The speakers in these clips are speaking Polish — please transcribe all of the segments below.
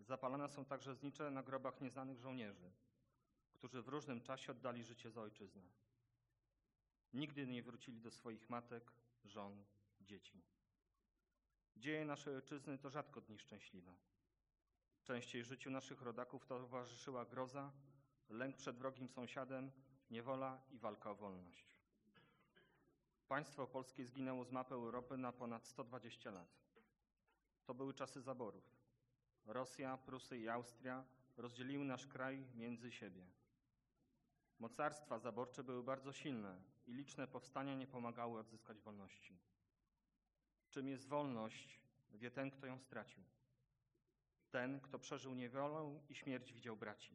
Zapalane są także znicze na grobach nieznanych żołnierzy, którzy w różnym czasie oddali życie za ojczyznę. Nigdy nie wrócili do swoich matek, żon, dzieci. Dzieje naszej ojczyzny to rzadko dni szczęśliwe. Częściej życiu naszych rodaków towarzyszyła groza, lęk przed wrogim sąsiadem, niewola i walka o wolność. Państwo polskie zginęło z mapy Europy na ponad 120 lat. To były czasy zaborów. Rosja, Prusy i Austria rozdzieliły nasz kraj między siebie. Mocarstwa zaborcze były bardzo silne i liczne powstania nie pomagały odzyskać wolności. Czym jest wolność, wie ten, kto ją stracił. Ten, kto przeżył niewolę i śmierć widział braci.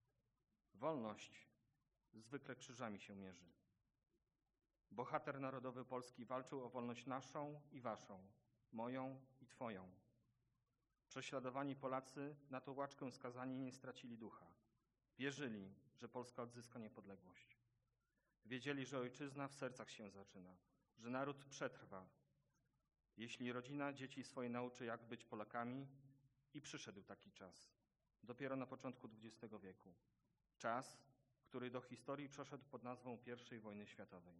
Wolność zwykle krzyżami się mierzy. Bohater narodowy Polski walczył o wolność naszą i waszą, moją i twoją. Prześladowani Polacy na tą łaczkę skazani nie stracili ducha. Wierzyli, że Polska odzyska niepodległość. Wiedzieli, że ojczyzna w sercach się zaczyna, że naród przetrwa, jeśli rodzina dzieci swoje nauczy, jak być Polakami, i przyszedł taki czas, dopiero na początku XX wieku. Czas, który do historii przeszedł pod nazwą I wojny światowej.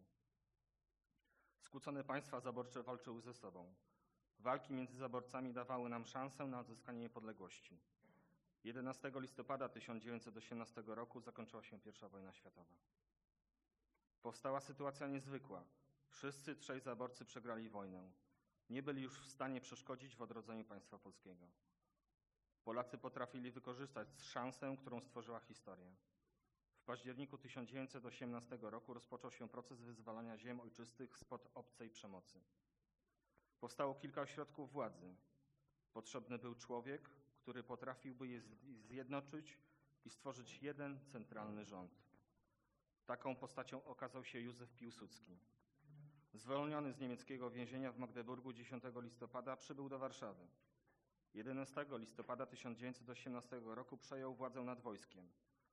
Skłócone państwa zaborcze walczyły ze sobą. Walki między zaborcami dawały nam szansę na odzyskanie niepodległości. 11 listopada 1918 roku zakończyła się I wojna światowa. Powstała sytuacja niezwykła. Wszyscy trzej zaborcy przegrali wojnę. Nie byli już w stanie przeszkodzić w odrodzeniu państwa polskiego. Polacy potrafili wykorzystać szansę, którą stworzyła historia. W październiku 1918 roku rozpoczął się proces wyzwalania ziem ojczystych spod obcej przemocy. Powstało kilka ośrodków władzy. Potrzebny był człowiek, który potrafiłby je zjednoczyć i stworzyć jeden centralny rząd. Taką postacią okazał się Józef Piłsudski. Zwolniony z niemieckiego więzienia w Magdeburgu 10 listopada przybył do Warszawy. 11 listopada 1918 roku przejął władzę nad wojskiem.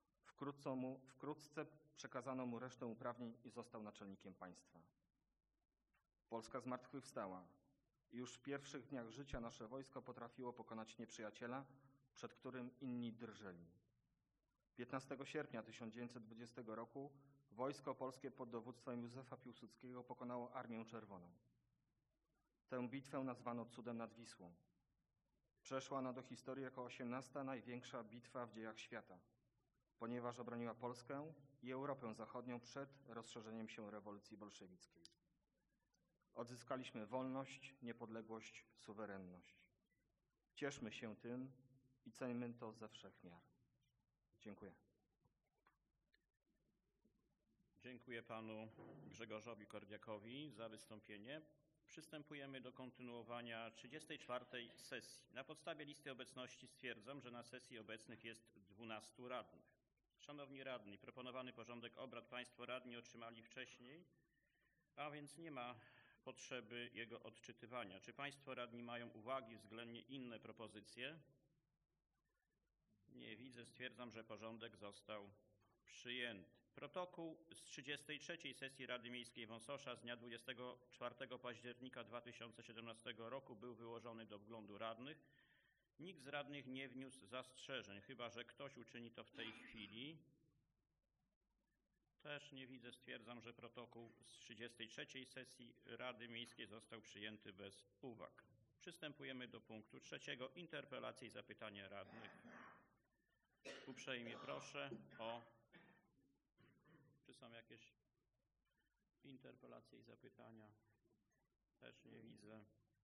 Wkrótce przekazano mu resztę uprawnień i został naczelnikiem państwa. Polska zmartwychwstała. Już w pierwszych dniach życia nasze wojsko potrafiło pokonać nieprzyjaciela, przed którym inni drżeli. 15 sierpnia 1920 roku wojsko polskie pod dowództwem Józefa Piłsudskiego pokonało Armię Czerwoną. Tę bitwę nazwano cudem nad Wisłą. Przeszła ona do historii jako 18. największa bitwa w dziejach świata, ponieważ obroniła Polskę i Europę Zachodnią przed rozszerzeniem się rewolucji bolszewickiej. Odzyskaliśmy wolność, niepodległość, suwerenność. Cieszmy się tym i ceńmy to ze wszech miar. Dziękuję. Dziękuję panu Grzegorzowi Kordiakowi za wystąpienie. Przystępujemy do kontynuowania 34. sesji. Na podstawie listy obecności stwierdzam, że na sesji obecnych jest 12 radnych. Szanowni radni, proponowany porządek obrad państwo radni otrzymali wcześniej, a więc nie ma potrzeby jego odczytywania. Czy państwo radni mają uwagi względnie inne propozycje? Nie widzę. Stwierdzam, że porządek został przyjęty. Protokół z 33. sesji Rady Miejskiej Wąsosza z dnia 24 października 2017 roku był wyłożony do wglądu radnych. Nikt z radnych nie wniósł zastrzeżeń, chyba że ktoś uczyni to w tej chwili. Też nie widzę. Stwierdzam, że protokół z 33. sesji Rady Miejskiej został przyjęty bez uwag. Przystępujemy do punktu 3. Interpelacje i zapytania radnych. Uprzejmie proszę o... Czy są jakieś interpelacje i zapytania? Też nie widzę.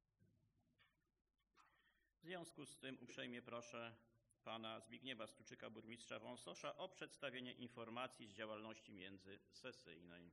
W związku z tym uprzejmie proszę pana Zbigniewa Stuczyka, burmistrza Wąsosza, o przedstawienie informacji z działalności międzysesyjnej.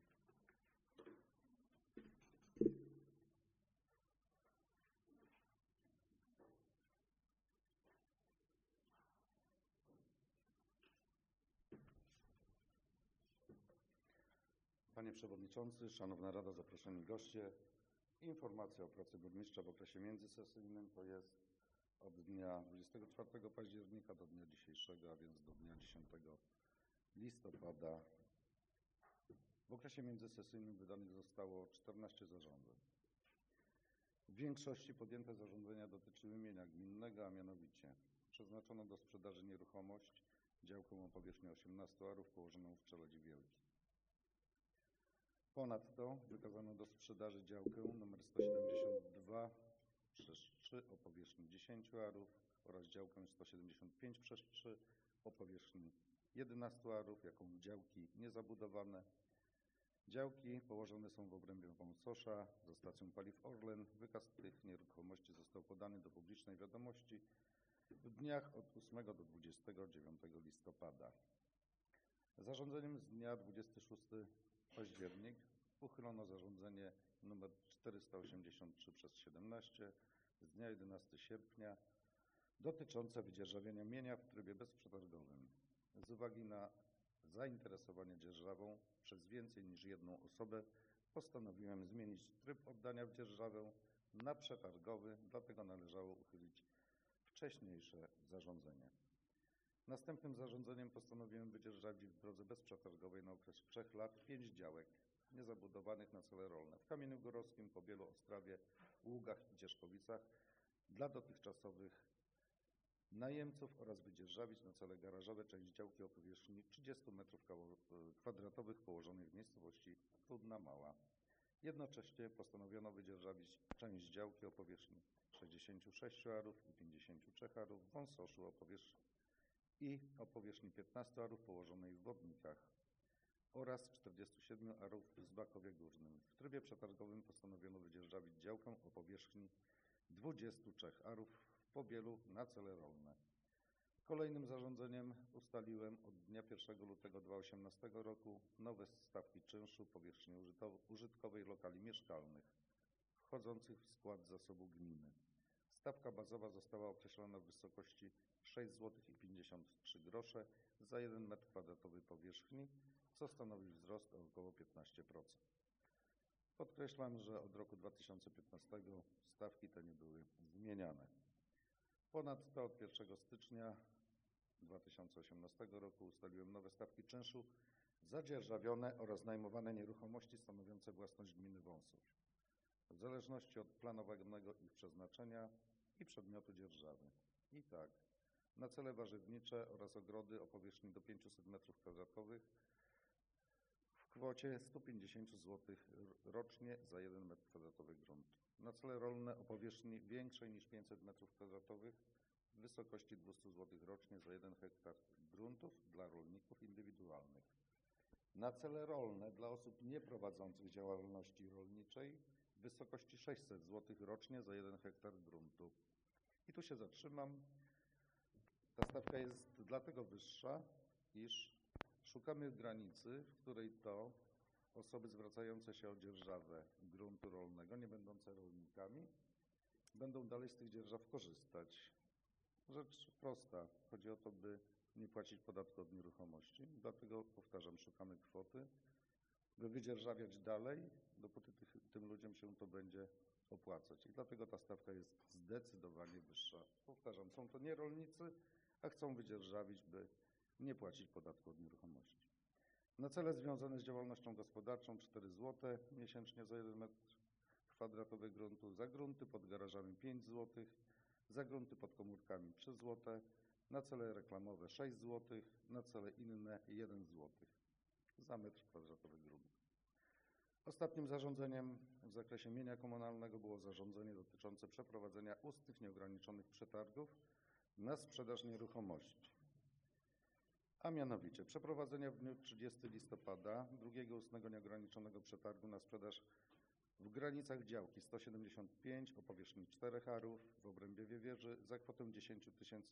Panie Przewodniczący, Szanowna Rado, zaproszeni goście. Informacja o pracy burmistrza w okresie międzysesyjnym to jest od dnia 24 października do dnia dzisiejszego, a więc do dnia 10 listopada. W okresie międzysesyjnym wydanych zostało 14 zarządzeń. W większości podjęte zarządzenia dotyczyły mienia gminnego, a mianowicie przeznaczono do sprzedaży nieruchomość, działkę o powierzchni 18 arów położoną w Czeladzi Wielkiej. Ponadto wykazano do sprzedaży działkę nr 172/3 o powierzchni 10 arów oraz działkę 175/3 o powierzchni 11 arów jako działki niezabudowane. Działki położone są w obrębie Wąsosza za stacją paliw Orlen. Wykaz tych nieruchomości został podany do publicznej wiadomości w dniach od 8 do 29 listopada. Zarządzeniem z dnia 26 październik uchylono zarządzenie nr 483/17 z dnia 11 sierpnia dotyczące wydzierżawienia mienia w trybie bezprzetargowym. Z uwagi na zainteresowanie dzierżawą przez więcej niż jedną osobę postanowiłem zmienić tryb oddania w dzierżawę na przetargowy, dlatego należało uchylić wcześniejsze zarządzenie. Następnym zarządzeniem postanowiłem wydzierżawić w drodze bezprzetargowej na okres 3 lat 5 działek niezabudowanych na cele rolne w Kamieniu Górowskim, Pobielu, Ostrawie, Ługach i Cieszkowicach dla dotychczasowych najemców oraz wydzierżawić na cele garażowe część działki o powierzchni 30 m2 położonej w miejscowości Trudna Mała. Jednocześnie postanowiono wydzierżawić część działki o powierzchni 66 arów i 53 arów w Wąsoszu o powierzchni 15 arów położonej w Wodnikach oraz 47 arów w Zbakowie Górnym. W trybie przetargowym postanowiono wydzierżawić działkę o powierzchni 23 arów w Pobielu na cele rolne. Kolejnym zarządzeniem ustaliłem od dnia 1 lutego 2018 roku nowe stawki czynszu powierzchni użytkowej lokali mieszkalnych wchodzących w skład zasobu gminy. Stawka bazowa została określona w wysokości 6,53 zł za 1 m2 powierzchni, co stanowi wzrost o około 15%. Podkreślam, że od roku 2015 stawki te nie były zmieniane. Ponadto od 1 stycznia 2018 roku ustaliłem nowe stawki czynszu za dzierżawione oraz najmowane nieruchomości stanowiące własność gminy Wąsosz, w zależności od planowanego ich przeznaczenia i przedmiotu dzierżawy. I tak, na cele warzywnicze oraz ogrody o powierzchni do 500 m2 w kwocie 150 zł rocznie za 1 m2 gruntu. Na cele rolne o powierzchni większej niż 500 m2 w wysokości 200 zł rocznie za 1 hektar gruntów dla rolników indywidualnych. Na cele rolne dla osób nieprowadzących działalności rolniczej w wysokości 600 zł rocznie za 1 hektar gruntu. I tu się zatrzymam. Ta stawka jest dlatego wyższa, iż szukamy granicy, w której to osoby zwracające się o dzierżawę gruntu rolnego, nie będące rolnikami, będą dalej z tych dzierżaw korzystać. Rzecz prosta. Chodzi o to, by nie płacić podatku od nieruchomości. Dlatego, powtarzam, szukamy kwoty, by wydzierżawiać dalej, dopóty tym ludziom się to będzie opłacać. I dlatego ta stawka jest zdecydowanie wyższa. Powtarzam, są to nie rolnicy, a chcą wydzierżawić, by nie płacić podatku od nieruchomości. Na cele związane z działalnością gospodarczą 4 zł miesięcznie za 1 m2 gruntu, za grunty pod garażami 5 zł, za grunty pod komórkami 3 zł, na cele reklamowe 6 zł, na cele inne 1 zł za metr kwadratowy gruntu. Ostatnim zarządzeniem w zakresie mienia komunalnego było zarządzenie dotyczące przeprowadzenia ustnych nieograniczonych przetargów na sprzedaż nieruchomości. A mianowicie przeprowadzenia w dniu 30 listopada drugiego ustnego nieograniczonego przetargu na sprzedaż w granicach działki 175 o powierzchni 4 arów w obrębie Wieży za kwotę 10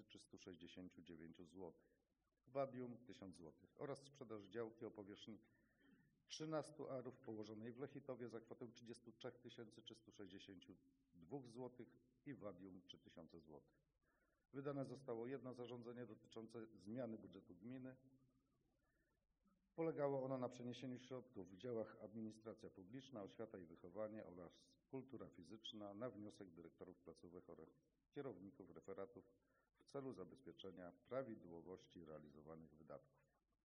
369 zł, wadium 1000 zł oraz sprzedaż działki o powierzchni 13 arów położonej w Lechitowie za kwotę 33 362 zł i wadium 3000 zł. Wydane zostało jedno zarządzenie dotyczące zmiany budżetu gminy. Polegało ono na przeniesieniu środków w działach administracja publiczna, oświata i wychowanie oraz kultura fizyczna na wniosek dyrektorów placówek oraz kierowników referatów w celu zabezpieczenia prawidłowości realizowanych wydatków.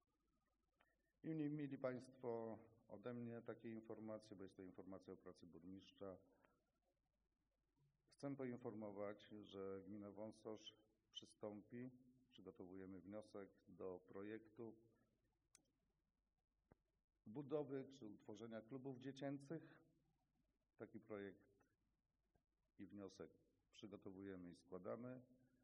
I mieli Państwo ode mnie takie informacje, bo jest to informacja o pracy burmistrza. Chcę poinformować, że gmina Wąsosz przystąpi. Przygotowujemy wniosek do projektu budowy czy utworzenia klubów dziecięcych. Taki projekt i wniosek przygotowujemy i składamy.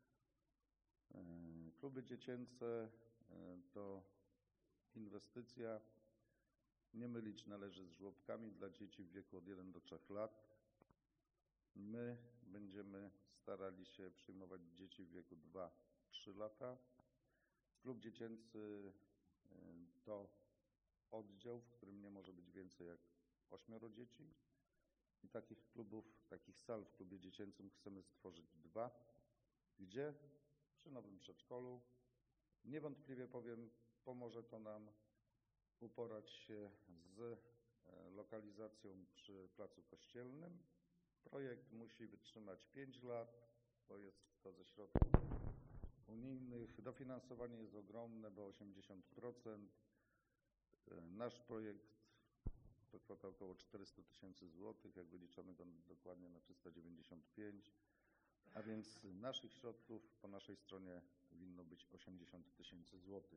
Kluby dziecięce to inwestycja, nie mylić należy z żłobkami dla dzieci w wieku od 1 do 3 lat. My będziemy starali się przyjmować dzieci w wieku 2-3 lata. Klub dziecięcy to oddział, w którym nie może być więcej jak 8 dzieci. I takich klubów, takich sal w klubie dziecięcym chcemy stworzyć 2. Gdzie? Przy nowym przedszkolu. Niewątpliwie powiem, pomoże to nam uporać się z lokalizacją przy Placu Kościelnym. Projekt musi wytrzymać 5 lat, bo jest to ze środków unijnych. Dofinansowanie jest ogromne, bo 80%. Nasz projekt to kwota około 400 000 złotych, jak wyliczono go dokładnie na 395, a więc naszych środków po naszej stronie winno być 80 000 złotych.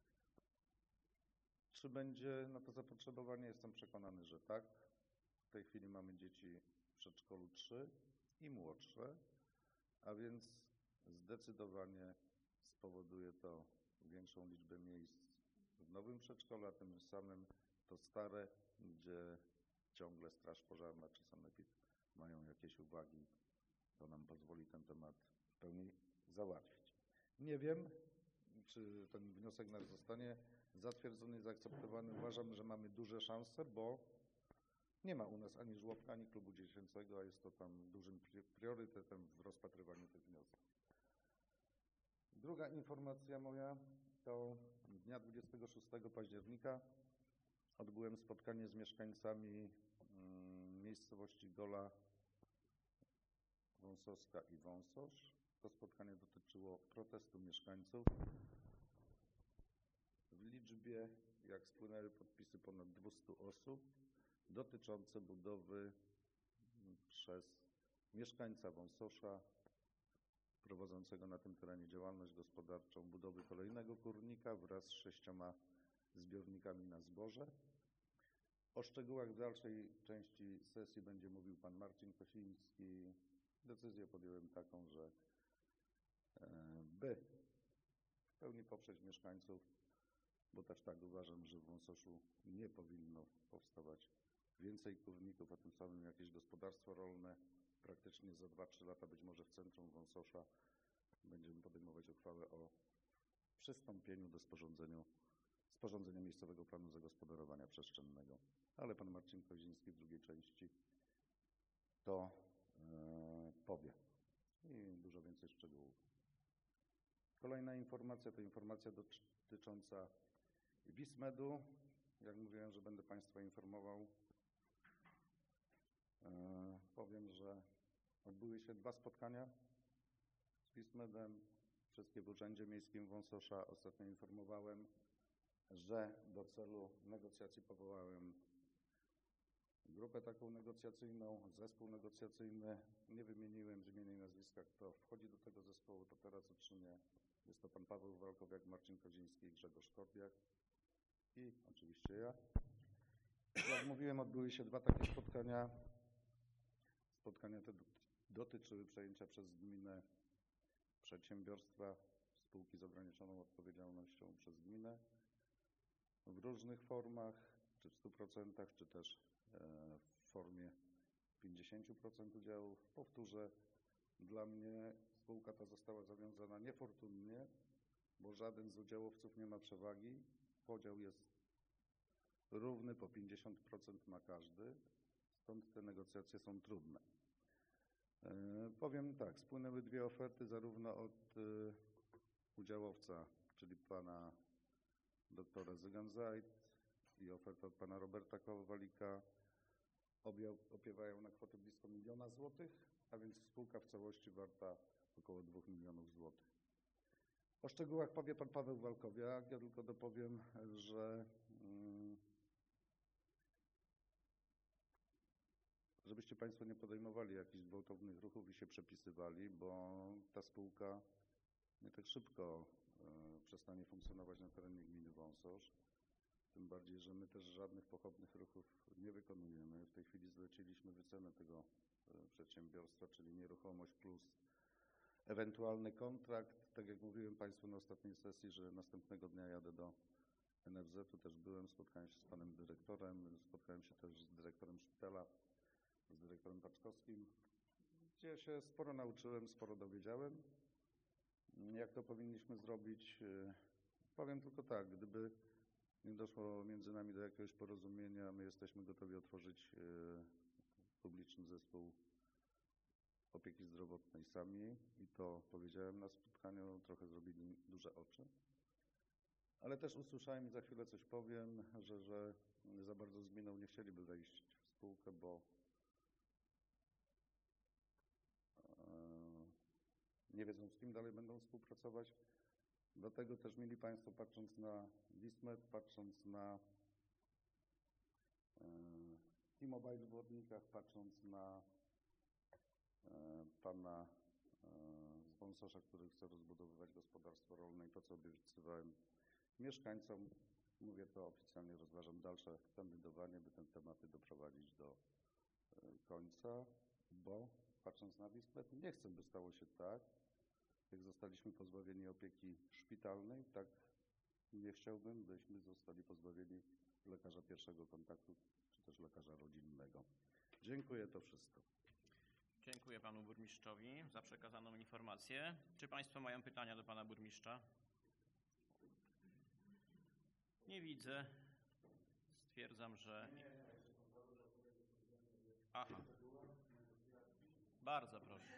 Czy będzie na to zapotrzebowanie? Jestem przekonany, że tak. W tej chwili mamy dzieci w przedszkolu 3 i młodsze, a więc zdecydowanie spowoduje to większą liczbę miejsc w nowym przedszkolu, a tym samym to stare, gdzie ciągle straż pożarna czy sanepid mają jakieś uwagi, to nam pozwoli ten temat w pełni załatwić. Nie wiem, czy ten wniosek nasz zostanie zatwierdzony i zaakceptowany. Uważam, że mamy duże szanse, bo nie ma u nas ani żłobka, ani klubu dziecięcego, a jest to tam dużym priorytetem w rozpatrywaniu tych wniosków. Druga informacja moja to dnia 26 października odbyłem spotkanie z mieszkańcami miejscowości Gola Wąsowska i Wąsosz. To spotkanie dotyczyło protestu mieszkańców. W liczbie, jak spłynęły podpisy, ponad 200 osób dotyczące budowy przez mieszkańca Wąsosza prowadzącego na tym terenie działalność gospodarczą budowy kolejnego kurnika wraz z 6 zbiornikami na zboże. O szczegółach w dalszej części sesji będzie mówił pan Marcin Kosiński. Decyzję podjąłem taką, że by w pełni poprzeć mieszkańców, bo też tak uważam, że w Wąsoszu nie powinno powstawać więcej kurników, a tym samym jakieś gospodarstwo rolne. Praktycznie za 2-3 lata, być może w centrum Wąsosza, będziemy podejmować uchwałę o przystąpieniu do sporządzenia miejscowego planu zagospodarowania przestrzennego. Ale pan Marcin Koziński w drugiej części to powie i dużo więcej szczegółów. Kolejna informacja to informacja dotycząca WISMED-u. Jak mówiłem, że będę Państwa informował, powiem, że odbyły się 2 spotkania z WISMED-em, wszystkie w Urzędzie Miejskim Wąsosza. Ostatnio informowałem, że do celu negocjacji powołałem grupę taką negocjacyjną, zespół negocjacyjny. Nie wymieniłem z imienia i nazwiska, kto wchodzi do tego zespołu, to teraz uczynię. Jest to pan Paweł Walkowiak, Marcin Koziński i Grzegorz Kordiak i oczywiście ja. Jak mówiłem, odbyły się 2 takie spotkania. Spotkania te dotyczyły przejęcia przez gminę przedsiębiorstwa, spółki z ograniczoną odpowiedzialnością przez gminę w różnych formach, czy w 100%, czy też w formie 50% udziałów. Powtórzę, dla mnie spółka ta została zawiązana niefortunnie, bo żaden z udziałowców nie ma przewagi. Podział jest równy, po 50% ma każdy, stąd te negocjacje są trudne. Powiem tak, spłynęły 2 oferty zarówno od udziałowca, czyli pana doktora Zygan-Zajd i oferta od pana Roberta Kowalika. Obie opiewają na kwotę blisko 1 000 000 złotych, a więc spółka w całości warta około 2 milionów złotych. O szczegółach powie pan Paweł Walkowiak. Ja tylko dopowiem, że żebyście Państwo nie podejmowali jakichś gwałtownych ruchów i się przepisywali, bo ta spółka nie tak szybko przestanie funkcjonować na terenie gminy Wąsosz. Tym bardziej, że my też żadnych pochodnych ruchów nie wykonujemy. W tej chwili zleciliśmy wycenę tego przedsiębiorstwa, czyli nieruchomość plus ewentualny kontrakt. Tak jak mówiłem Państwu na ostatniej sesji, że następnego dnia jadę do NFZ-u, też byłem, spotkałem się z panem dyrektorem, spotkałem się też z dyrektorem szpitala, z dyrektorem Paczkowskim, gdzie się sporo nauczyłem, sporo dowiedziałem. Jak to powinniśmy zrobić? Powiem tylko tak, gdyby nie doszło między nami do jakiegoś porozumienia, my jesteśmy gotowi otworzyć publiczny zespół opieki zdrowotnej sami i to powiedziałem na spotkaniu, trochę zrobili duże oczy. Ale też usłyszałem i za chwilę coś powiem, że za bardzo z gminą nie chcieliby wejść w spółkę, bo nie wiedzą, z kim dalej będą współpracować. Dlatego też, mili Państwo, patrząc na Wismet, patrząc na T-Mobile w Wodnikach, patrząc na pana z Wąsosza, który chce rozbudowywać gospodarstwo rolne i to, co obiecywałem mieszkańcom, mówię to oficjalnie, rozważam dalsze kandydowanie, by ten temat doprowadzić do końca, bo patrząc na Wismet, nie chcę, by stało się tak, jak zostaliśmy pozbawieni opieki szpitalnej, tak nie chciałbym, byśmy zostali pozbawieni lekarza pierwszego kontaktu, czy też lekarza rodzinnego. Dziękuję, to wszystko. Dziękuję panu burmistrzowi za przekazaną informację. Czy państwo mają pytania do pana burmistrza? Nie widzę. Stwierdzam, że... Aha. Bardzo proszę.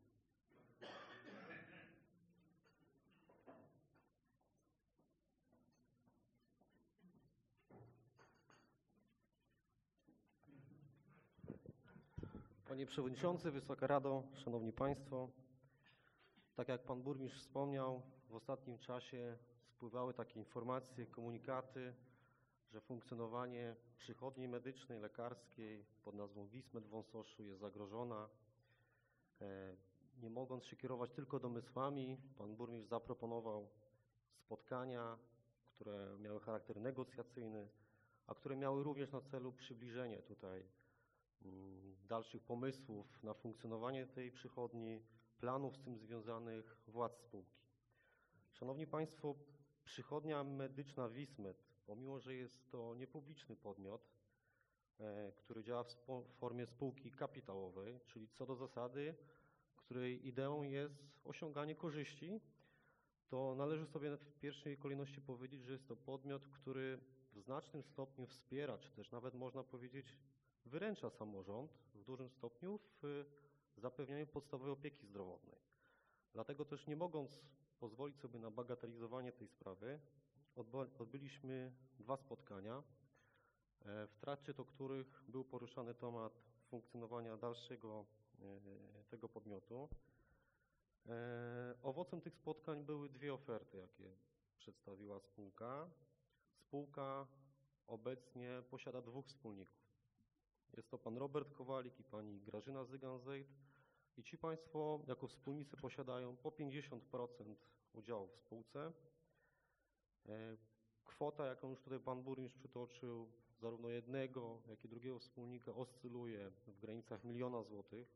Panie Przewodniczący, Wysoka Rado, Szanowni Państwo. Tak jak Pan Burmistrz wspomniał, w ostatnim czasie spływały takie informacje, komunikaty, że funkcjonowanie przychodni medycznej, lekarskiej pod nazwą Wismet w Wąsoszu jest zagrożona. Nie mogąc się kierować tylko domysłami, Pan Burmistrz zaproponował spotkania, które miały charakter negocjacyjny, a które miały również na celu przybliżenie tutaj dalszych pomysłów na funkcjonowanie tej przychodni, planów z tym związanych, władz spółki. Szanowni Państwo, przychodnia medyczna Wismet, pomimo że jest to niepubliczny podmiot, który działa w formie spółki kapitałowej, czyli co do zasady, której ideą jest osiąganie korzyści, to należy sobie w pierwszej kolejności powiedzieć, że jest to podmiot, który w znacznym stopniu wspiera, czy też nawet można powiedzieć wyręcza samorząd w dużym stopniu w zapewnianiu podstawowej opieki zdrowotnej. Dlatego też nie mogąc pozwolić sobie na bagatelizowanie tej sprawy, odbyliśmy 2 spotkania, w trakcie których był poruszany temat funkcjonowania dalszego tego podmiotu. Owocem tych spotkań były 2 oferty, jakie przedstawiła spółka. Spółka obecnie posiada 2 wspólników. Jest to pan Robert Kowalik i pani Grażyna Zygan-Zejd i ci państwo jako wspólnicy posiadają po 50% udziału w spółce. Kwota, jaką już tutaj pan burmistrz przytoczył, zarówno jednego, jak i drugiego wspólnika oscyluje w granicach 1 000 000 złotych.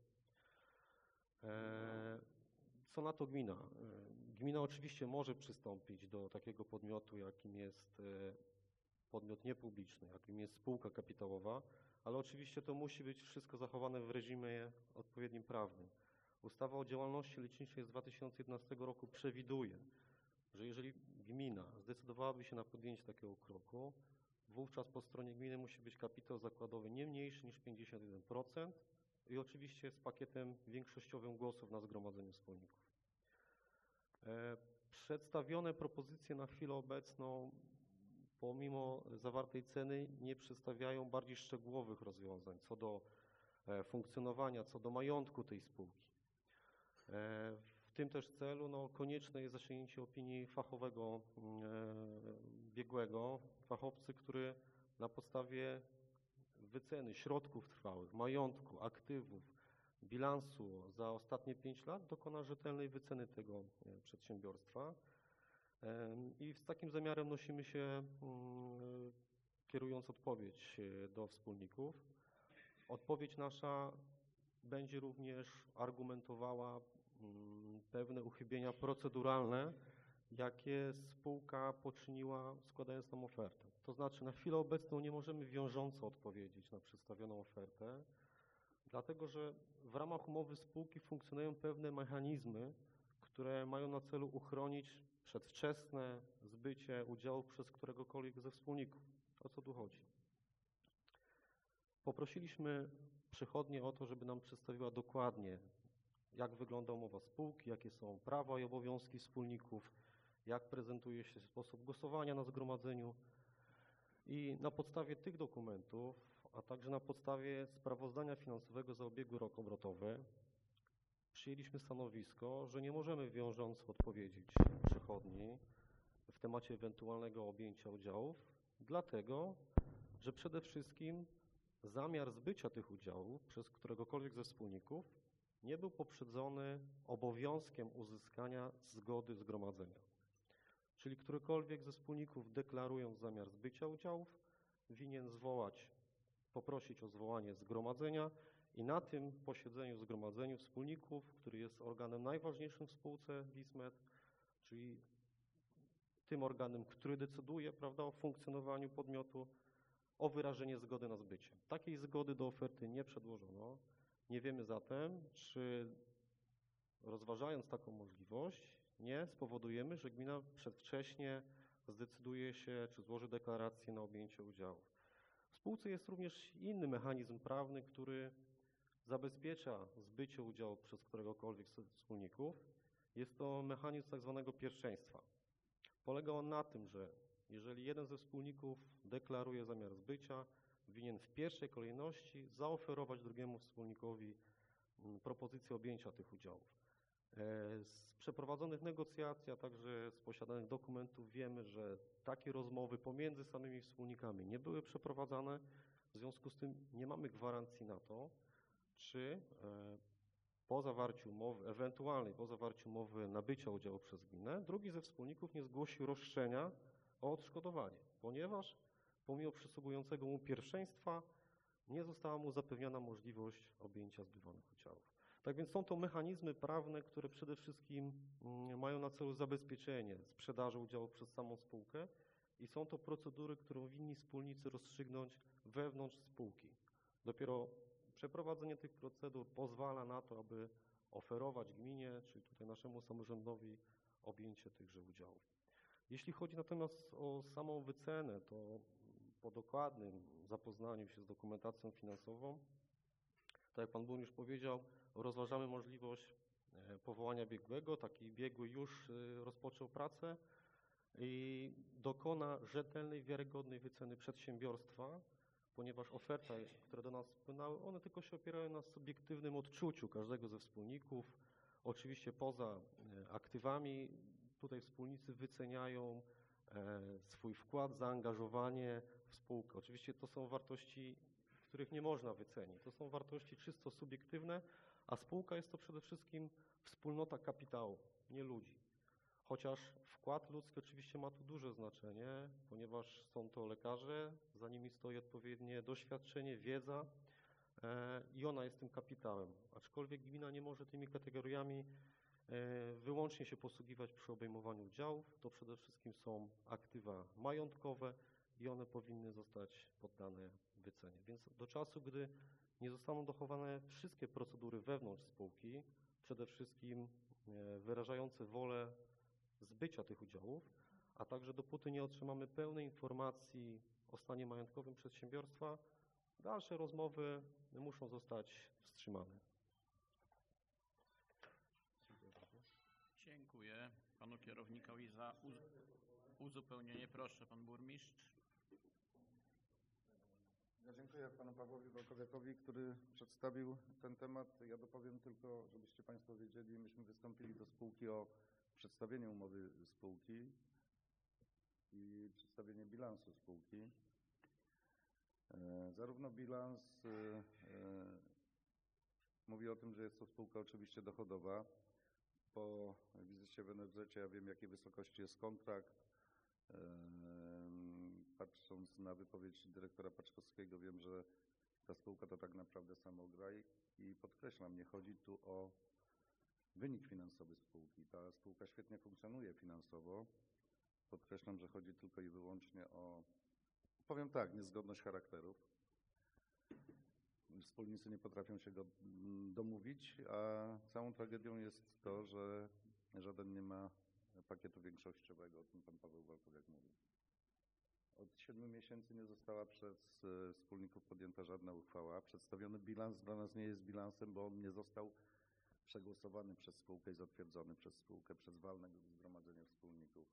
Co na to gmina? Gmina oczywiście może przystąpić do takiego podmiotu, jakim jest podmiot niepubliczny, jakim jest spółka kapitałowa, ale oczywiście to musi być wszystko zachowane w reżimie odpowiednim prawnym. Ustawa o działalności leczniczej z 2011 roku przewiduje, że jeżeli gmina zdecydowałaby się na podjęcie takiego kroku, wówczas po stronie gminy musi być kapitał zakładowy nie mniejszy niż 51% i oczywiście z pakietem większościowym głosów na zgromadzeniu wspólników. Przedstawione propozycje na chwilę obecną, pomimo zawartej ceny, nie przedstawiają bardziej szczegółowych rozwiązań co do funkcjonowania, co do majątku tej spółki. W tym też celu konieczne jest zasięgnięcie opinii fachowego biegłego, fachowcy, który na podstawie wyceny środków trwałych, majątku, aktywów, bilansu za ostatnie 5 lat dokona rzetelnej wyceny tego przedsiębiorstwa. I z takim zamiarem nosimy się, kierując odpowiedź do wspólników. Odpowiedź nasza będzie również argumentowała pewne uchybienia proceduralne, jakie spółka poczyniła, składając nam ofertę. To znaczy, na chwilę obecną nie możemy wiążąco odpowiedzieć na przedstawioną ofertę, dlatego że w ramach umowy spółki funkcjonują pewne mechanizmy, które mają na celu uchronić przedwczesne zbycie udziałów przez któregokolwiek ze wspólników. O co tu chodzi? Poprosiliśmy przychodnię o to, żeby nam przedstawiła dokładnie, jak wygląda umowa spółki, jakie są prawa i obowiązki wspólników, jak prezentuje się sposób głosowania na zgromadzeniu. I na podstawie tych dokumentów, a także na podstawie sprawozdania finansowego za ubiegły rok obrotowy, przyjęliśmy stanowisko, że nie możemy wiążąco odpowiedzieć przychodni w temacie ewentualnego objęcia udziałów, dlatego że przede wszystkim zamiar zbycia tych udziałów przez któregokolwiek ze wspólników nie był poprzedzony obowiązkiem uzyskania zgody zgromadzenia. Czyli którykolwiek ze wspólników, deklarując zamiar zbycia udziałów, winien poprosić o zwołanie zgromadzenia i na tym posiedzeniu zgromadzeniu wspólników, który jest organem najważniejszym w spółce Wismet, czyli tym organem, który decyduje, prawda, o funkcjonowaniu podmiotu, o wyrażenie zgody na zbycie. Takiej zgody do oferty nie przedłożono. Nie wiemy zatem, czy rozważając taką możliwość, nie spowodujemy, że gmina przedwcześnie zdecyduje się, czy złoży deklarację na objęcie udziałów. W spółce jest również inny mechanizm prawny, który zabezpiecza zbycie udziałów przez któregokolwiek z wspólników. Jest to mechanizm tak zwanego pierwszeństwa. Polega on na tym, że jeżeli jeden ze wspólników deklaruje zamiar zbycia, winien w pierwszej kolejności zaoferować drugiemu wspólnikowi propozycję objęcia tych udziałów. Z przeprowadzonych negocjacji, a także z posiadanych dokumentów wiemy, że takie rozmowy pomiędzy samymi wspólnikami nie były przeprowadzane. W związku z tym nie mamy gwarancji na to, czy po zawarciu umowy, ewentualnej po zawarciu umowy nabycia udziału przez gminę, drugi ze wspólników nie zgłosi roszczenia o odszkodowanie, ponieważ pomimo przysługującego mu pierwszeństwa nie została mu zapewniona możliwość objęcia zbywanych udziałów. Tak więc są to mechanizmy prawne, które przede wszystkim mają na celu zabezpieczenie sprzedaży udziałów przez samą spółkę i są to procedury, którą winni wspólnicy rozstrzygnąć wewnątrz spółki. Dopiero przeprowadzenie tych procedur pozwala na to, aby oferować gminie, czyli tutaj naszemu samorządowi, objęcie tychże udziałów. Jeśli chodzi natomiast o samą wycenę, to po dokładnym zapoznaniu się z dokumentacją finansową, tak jak pan burmistrz powiedział, rozważamy możliwość powołania biegłego. Taki biegły już rozpoczął pracę i dokona rzetelnej, wiarygodnej wyceny przedsiębiorstwa, ponieważ oferty, które do nas wpłynęły, one tylko się opierają na subiektywnym odczuciu każdego ze wspólników. Oczywiście poza aktywami tutaj wspólnicy wyceniają swój wkład, zaangażowanie w spółkę. Oczywiście to są wartości, których nie można wycenić. To są wartości czysto subiektywne, a spółka jest to przede wszystkim wspólnota kapitału, nie ludzi. Chociaż wkład ludzki oczywiście ma tu duże znaczenie, ponieważ są to lekarze, za nimi stoi odpowiednie doświadczenie, wiedza i ona jest tym kapitałem. Aczkolwiek gmina nie może tymi kategoriami wyłącznie się posługiwać przy obejmowaniu udziałów. To przede wszystkim są aktywa majątkowe i one powinny zostać poddane wycenie. Więc do czasu, gdy nie zostaną dochowane wszystkie procedury wewnątrz spółki, przede wszystkim wyrażające wolę zbycia tych udziałów, a także dopóty nie otrzymamy pełnej informacji o stanie majątkowym przedsiębiorstwa, dalsze rozmowy muszą zostać wstrzymane. Dziękuję panu kierownikowi za uzupełnienie. Proszę, pan burmistrz. Ja dziękuję panu Pawłowi Walkowiakowi, który przedstawił ten temat. Ja dopowiem tylko, żebyście państwo wiedzieli, myśmy wystąpili do spółki o przedstawienie umowy spółki i przedstawienie bilansu spółki. Zarówno bilans Mówi o tym, że jest to spółka oczywiście dochodowa. Po wizycie w NFZ ja wiem, jakiej wysokości jest kontrakt. Patrząc na wypowiedź dyrektora Paczkowskiego, wiem, że ta spółka to tak naprawdę samograj i podkreślam, nie chodzi tu o wynik finansowy spółki. Ta spółka świetnie funkcjonuje finansowo. Podkreślam, że chodzi tylko i wyłącznie o, powiem tak, niezgodność charakterów. Wspólnicy nie potrafią się go domówić, a całą tragedią jest to, że żaden nie ma pakietu większościowego, o tym pan Paweł Walkowiak mówił. Od 7 miesięcy nie została przez wspólników podjęta żadna uchwała. Przedstawiony bilans dla nas nie jest bilansem, bo on nie został przegłosowany przez spółkę i zatwierdzony przez spółkę, przez walne zgromadzenie wspólników.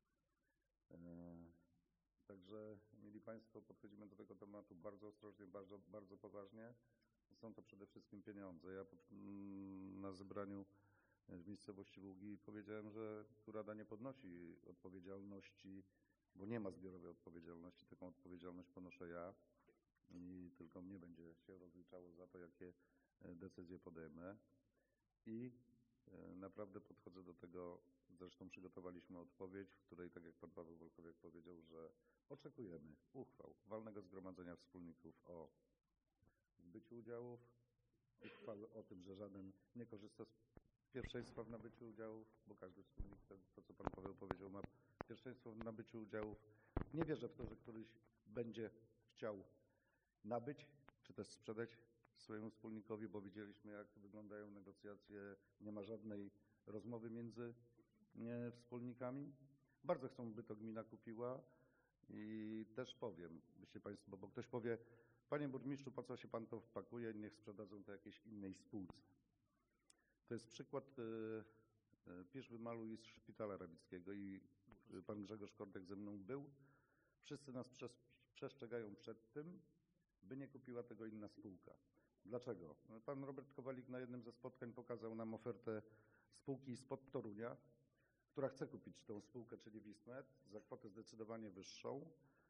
Także, mili Państwo, podchodzimy do tego tematu bardzo ostrożnie, bardzo poważnie. Są to przede wszystkim pieniądze. Ja na zebraniu w miejscowości Ługi powiedziałem, że tu Rada nie podnosi odpowiedzialności, bo nie ma zbiorowej odpowiedzialności. Taką odpowiedzialność ponoszę ja i tylko mnie będzie się rozliczało za to, jakie decyzje podejmę. I naprawdę podchodzę do tego, zresztą przygotowaliśmy odpowiedź, w której, tak jak pan Paweł Walkowiak powiedział, że oczekujemy uchwał walnego zgromadzenia wspólników o zbyciu udziałów, uchwały o tym, że żaden nie korzysta z pierwszeństwa w nabyciu udziałów, bo każdy wspólnik, to co pan Paweł powiedział, ma pierwszeństwo w nabyciu udziałów. Nie wierzę w to, że któryś będzie chciał nabyć, czy też sprzedać swojemu wspólnikowi, bo widzieliśmy, jak wyglądają negocjacje. Nie ma żadnej rozmowy między wspólnikami. Bardzo chcą, by to gmina kupiła i też powiem, byście Państwo, bo ktoś powie, panie burmistrzu, po co się pan to wpakuje, niech sprzedadzą to jakiejś innej spółce. To jest przykład, pisz wymaluj z szpitala rabickiego i pan Grzegorz Kordek ze mną był. Wszyscy nas przestrzegają przed tym, by nie kupiła tego inna spółka. Dlaczego? Pan Robert Kowalik na jednym ze spotkań pokazał nam ofertę spółki spod Torunia, która chce kupić tą spółkę, czyli Wismet, za kwotę zdecydowanie wyższą.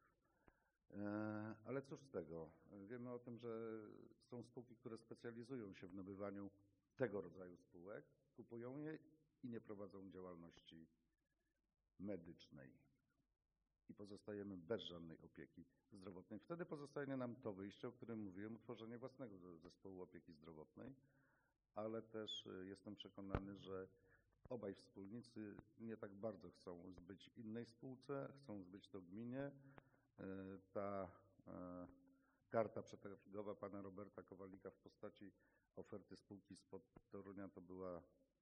Ale cóż z tego? Wiemy o tym, że są spółki, które specjalizują się w nabywaniu tego rodzaju spółek, kupują je i nie prowadzą działalności medycznej. I pozostajemy bez żadnej opieki zdrowotnej. Wtedy pozostaje nam to wyjście, o którym mówiłem, utworzenie własnego zespołu opieki zdrowotnej, ale też jestem przekonany, że obaj wspólnicy nie tak bardzo chcą zbyć innej spółce, chcą zbyć to gminie. Ta karta przetargowa pana Roberta Kowalika w postaci oferty spółki spod Torunia to była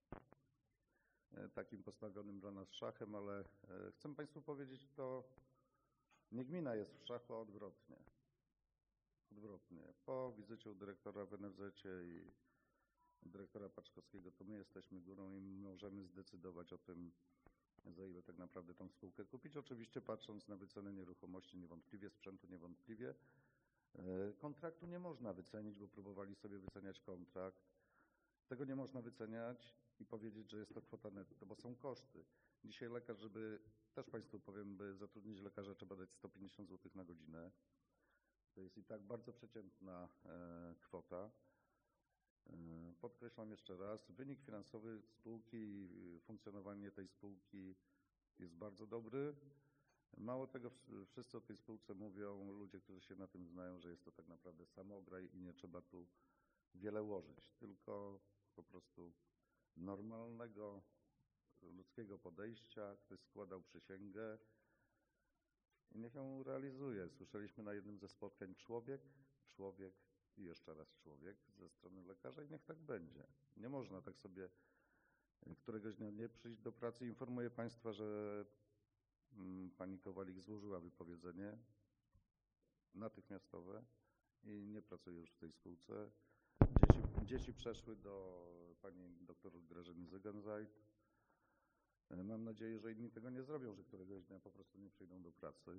takim postawionym dla nas szachem, ale chcę Państwu powiedzieć, to nie gmina jest w szachu, a odwrotnie. Odwrotnie. Po wizycie u dyrektora w NFZ i dyrektora Paczkowskiego, to my jesteśmy górą i możemy zdecydować o tym, za ile tak naprawdę tą spółkę kupić. Oczywiście patrząc na wycenę nieruchomości niewątpliwie, sprzętu niewątpliwie. Kontraktu nie można wycenić, bo próbowali sobie wyceniać kontrakt. Tego nie można wyceniać i powiedzieć, że jest to kwota netto, bo są koszty. Dzisiaj lekarz, żeby, też Państwu powiem, by zatrudnić lekarza, trzeba dać 150 zł na godzinę. To jest i tak bardzo przeciętna kwota. Podkreślam jeszcze raz, wynik finansowy spółki i funkcjonowanie tej spółki jest bardzo dobry. Mało tego, wszyscy o tej spółce mówią, ludzie, którzy się na tym znają, że jest to tak naprawdę samograj i nie trzeba tu wiele łożyć, tylko po prostu normalnego, ludzkiego podejścia. Ktoś składał przysięgę i niech ją realizuje. Słyszeliśmy na jednym ze spotkań człowiek i jeszcze raz człowiek ze strony lekarza i niech tak będzie. Nie można tak sobie któregoś dnia nie przyjść do pracy. Informuję Państwa, że pani Kowalik złożyła wypowiedzenie natychmiastowe i nie pracuje już w tej spółce. Dzieci przeszły do pani doktor Grażyny Zygenzajd. Mam nadzieję, że inni tego nie zrobią, że któregoś dnia po prostu nie przyjdą do pracy.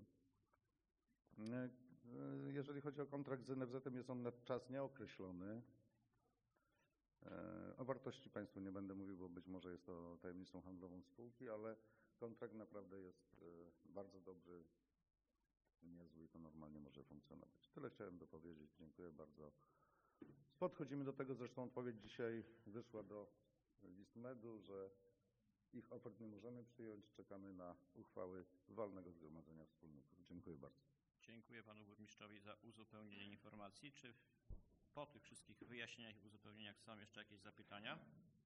Jeżeli chodzi o kontrakt z NFZ-em, jest on na czas nieokreślony. O wartości Państwu nie będę mówił, bo być może jest to tajemnicą handlową spółki, ale kontrakt naprawdę jest bardzo dobry, niezły i to normalnie może funkcjonować. Tyle chciałem dopowiedzieć. Dziękuję bardzo. Podchodzimy do tego, zresztą odpowiedź dzisiaj wyszła do Listmedu, że ich ofert nie możemy przyjąć. Czekamy na uchwały walnego zgromadzenia wspólników. Dziękuję bardzo. Dziękuję panu burmistrzowi za uzupełnienie informacji. Czy po tych wszystkich wyjaśnieniach i uzupełnieniach są jeszcze jakieś zapytania?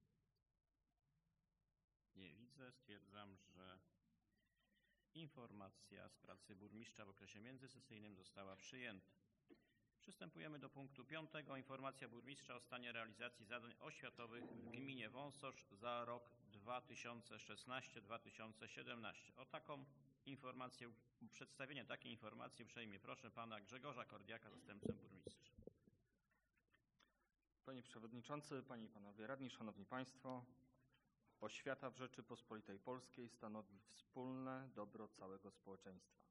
Nie widzę. Stwierdzam, że informacja z pracy burmistrza w okresie międzysesyjnym została przyjęta. Przystępujemy do punktu 5. Informacja burmistrza o stanie realizacji zadań oświatowych w gminie Wąsosz za rok 2016-2017. O taką informację, przedstawienie takiej informacji uprzejmie proszę pana Grzegorza Kordiaka, zastępcę burmistrza. Panie Przewodniczący, Panie i Panowie Radni, Szanowni Państwo, oświata w Rzeczypospolitej Polskiej stanowi wspólne dobro całego społeczeństwa.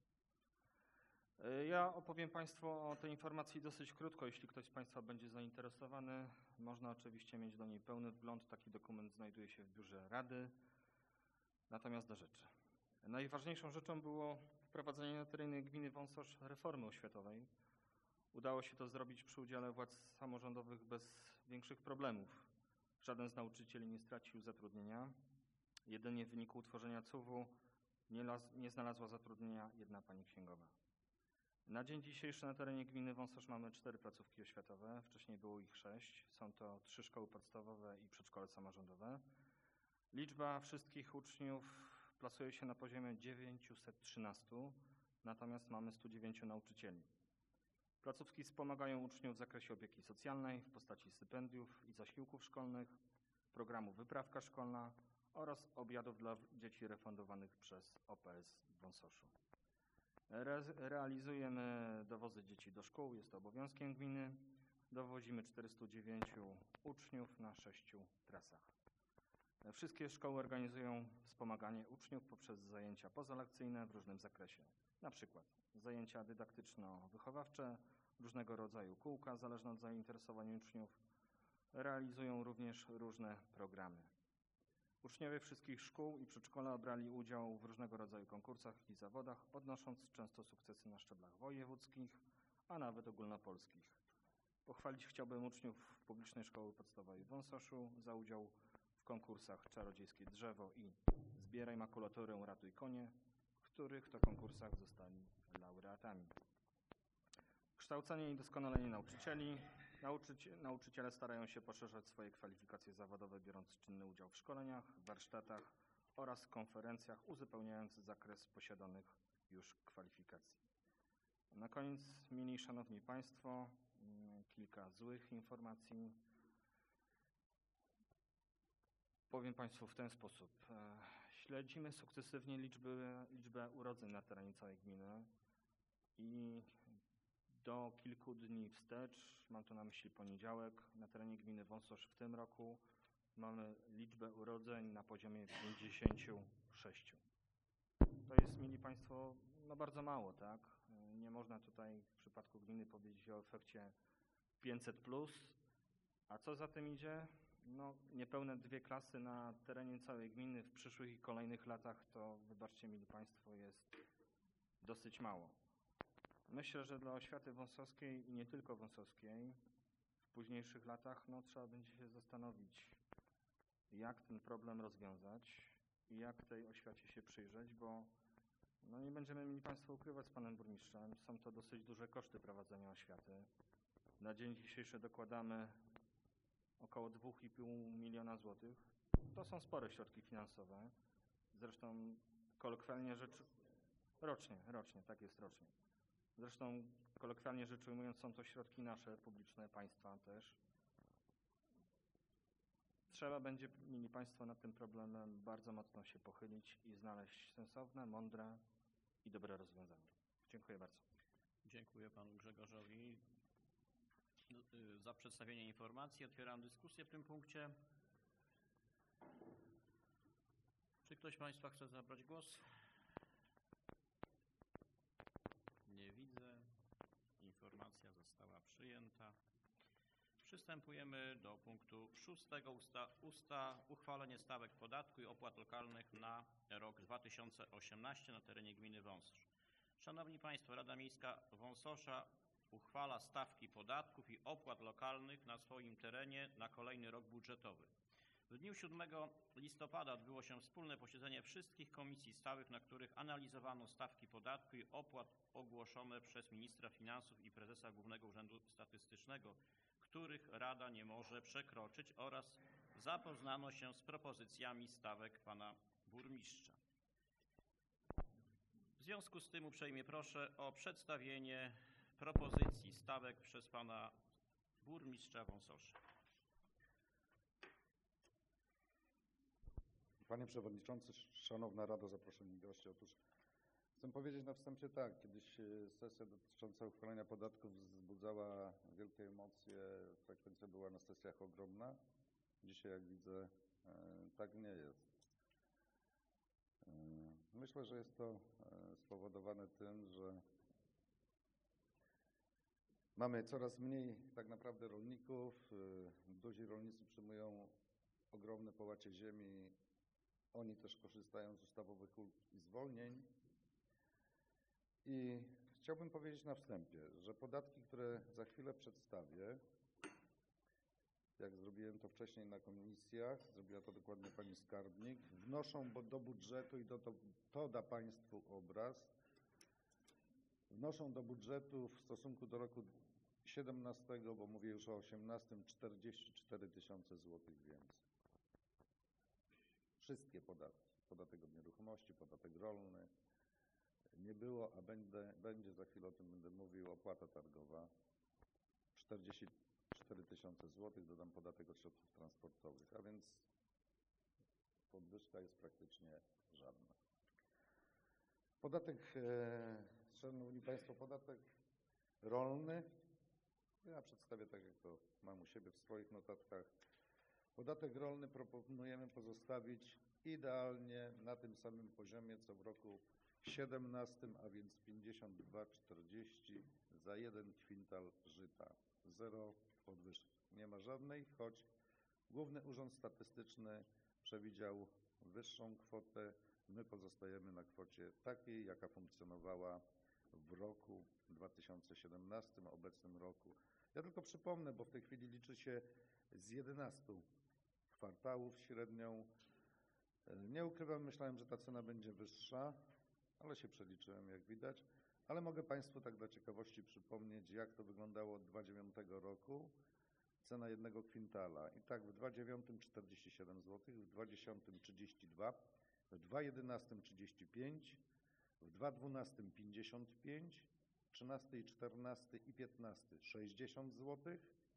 Ja opowiem Państwu o tej informacji dosyć krótko. Jeśli ktoś z Państwa będzie zainteresowany, można oczywiście mieć do niej pełny wgląd. Taki dokument znajduje się w biurze Rady. Natomiast do rzeczy. Najważniejszą rzeczą było wprowadzenie na terenie gminy Wąsosz reformy oświatowej. Udało się to zrobić przy udziale władz samorządowych bez większych problemów. Żaden z nauczycieli nie stracił zatrudnienia. Jedynie w wyniku utworzenia CUW-u nie znalazła zatrudnienia jedna pani księgowa. Na dzień dzisiejszy na terenie gminy Wąsosz mamy 4 placówki oświatowe. Wcześniej było ich 6. Są to 3 szkoły podstawowe i przedszkole samorządowe. Liczba wszystkich uczniów plasuje się na poziomie 913, natomiast mamy 109 nauczycieli. Placówki wspomagają uczniów w zakresie opieki socjalnej w postaci stypendiów i zasiłków szkolnych, programu Wyprawka Szkolna oraz obiadów dla dzieci refundowanych przez OPS w Wąsoszu. Realizujemy dowozy dzieci do szkół, jest to obowiązkiem gminy. Dowozimy 409 uczniów na 6 trasach. Wszystkie szkoły organizują wspomaganie uczniów poprzez zajęcia pozalekcyjne w różnym zakresie. Na przykład zajęcia dydaktyczno-wychowawcze, różnego rodzaju kółka zależne od zainteresowań uczniów. Realizują również różne programy. Uczniowie wszystkich szkół i przedszkola brali udział w różnego rodzaju konkursach i zawodach, odnosząc często sukcesy na szczeblach wojewódzkich, a nawet ogólnopolskich. Pochwalić chciałbym uczniów Publicznej Szkoły Podstawowej w Wąsoszu za udział w konkursach Czarodziejskie Drzewo i Zbieraj makulaturę, ratuj konie, w których to konkursach zostali laureatami. Kształcenie i doskonalenie nauczycieli. Nauczyciele starają się poszerzać swoje kwalifikacje zawodowe, biorąc czynny udział w szkoleniach, warsztatach oraz konferencjach, uzupełniając zakres posiadanych już kwalifikacji. Na koniec, mili szanowni Państwo, kilka złych informacji. Powiem Państwu w ten sposób. Śledzimy sukcesywnie liczbę urodzeń na terenie całej gminy i do kilku dni wstecz, mam tu na myśli poniedziałek, na terenie gminy Wąsosz w tym roku mamy liczbę urodzeń na poziomie 56. To jest, mili Państwo, no bardzo mało, tak? Nie można tutaj w przypadku gminy powiedzieć o efekcie 500+, a co za tym idzie? No, niespełna 2 klasy na terenie całej gminy w przyszłych i kolejnych latach to, wybaczcie, mili Państwo, jest dosyć mało. Myślę, że dla oświaty wąsowskiej i nie tylko wąsowskiej w późniejszych latach trzeba będzie się zastanowić, jak ten problem rozwiązać i jak tej oświacie się przyjrzeć, bo nie będziemy mieli Państwo ukrywać z Panem Burmistrzem, są to dosyć duże koszty prowadzenia oświaty. Na dzień dzisiejszy dokładamy około 2,5 miliona złotych. To są spore środki finansowe. Zresztą kolokwialnie rzecz... Rocznie, tak jest, rocznie. Zresztą kolokwialnie rzecz ujmując, są to środki nasze, publiczne, państwa też. Trzeba będzie, mili Państwo, nad tym problemem bardzo mocno się pochylić i znaleźć sensowne, mądre i dobre rozwiązanie. Dziękuję bardzo. Dziękuję panu Grzegorzowi za przedstawienie informacji. Otwieram dyskusję w tym punkcie. Czy ktoś z Państwa chce zabrać głos? Nie widzę. Informacja została przyjęta. Przystępujemy do punktu 6. Uchwalenie stawek podatku i opłat lokalnych na rok 2018 na terenie gminy Wąsosz. Szanowni Państwo, Rada Miejska Wąsosza uchwala stawki podatków i opłat lokalnych na swoim terenie na kolejny rok budżetowy. W dniu 7 listopada odbyło się wspólne posiedzenie wszystkich komisji stałych, na których analizowano stawki podatku i opłat ogłoszone przez ministra finansów i prezesa Głównego Urzędu Statystycznego, których Rada nie może przekroczyć, oraz zapoznano się z propozycjami stawek pana burmistrza. W związku z tym uprzejmie proszę o przedstawienie propozycji stawek przez pana burmistrza Wąsosza. Panie Przewodniczący, Szanowna Rado, zaproszeni goście. Otóż chcę powiedzieć na wstępie tak, kiedyś sesja dotycząca uchwalenia podatków wzbudzała wielkie emocje, frekwencja była na sesjach ogromna. Dzisiaj, jak widzę, tak nie jest. Myślę, że jest to spowodowane tym, że mamy coraz mniej tak naprawdę rolników. Duzi rolnicy przyjmują ogromne połacie ziemi. Oni też korzystają z ustawowych ulg i zwolnień. I chciałbym powiedzieć na wstępie, że podatki, które za chwilę przedstawię, jak zrobiłem to wcześniej na komisjach, zrobiła to dokładnie pani skarbnik, wnoszą do budżetu, i to da Państwu obraz, wnoszą do budżetu w stosunku do roku 17, bo mówię już o 18, 44 tysiące złotych więcej. Wszystkie podatki, podatek od nieruchomości, podatek rolny, nie było, a będzie, za chwilę o tym będę mówił, opłata targowa, 44 tysiące złotych, dodam podatek od środków transportowych, a więc podwyżka jest praktycznie żadna. Podatek, szanowni Państwo, podatek rolny, ja przedstawię tak, jak to mam u siebie w swoich notatkach. Podatek rolny proponujemy pozostawić idealnie na tym samym poziomie, co w roku 17, a więc 52,40 za 1 kwintal żyta. Zero podwyżki. Nie ma żadnej, choć Główny Urząd Statystyczny przewidział wyższą kwotę. My pozostajemy na kwocie takiej, jaka funkcjonowała w roku 2017, obecnym roku. Ja tylko przypomnę, bo w tej chwili liczy się z 11 kwartałów średnią. Nie ukrywam, myślałem, że ta cena będzie wyższa, ale się przeliczyłem, jak widać. Ale mogę Państwu tak dla ciekawości przypomnieć, jak to wyglądało od 2009 roku. Cena 1 kwintala. I tak w 2009 47 zł, w 2010 32, w 2011 35, w 2012 55, w 13 i 14 i 15 60 zł,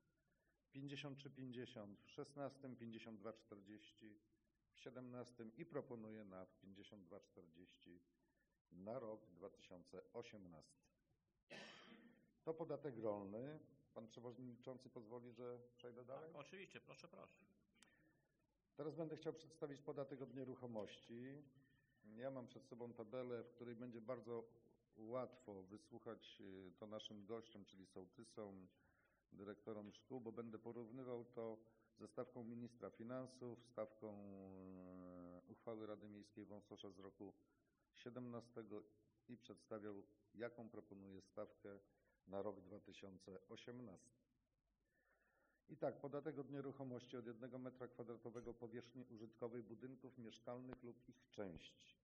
53,50 w 16, 52,40 w 17 i proponuję na 52,40 na rok 2018. To podatek rolny. Pan Przewodniczący pozwoli, że przejdę dalej? Tak, oczywiście, proszę, proszę. Teraz będę chciał przedstawić podatek od nieruchomości. Ja mam przed sobą tabelę, w której będzie bardzo łatwo wysłuchać to naszym gościom, czyli sołtysom, dyrektorom szkół, bo będę porównywał to ze stawką ministra finansów, stawką uchwały Rady Miejskiej Wąsosza z roku 17 i przedstawiał, jaką proponuję stawkę na rok 2018. I tak, podatek od nieruchomości od 1 m² powierzchni użytkowej budynków mieszkalnych lub ich części.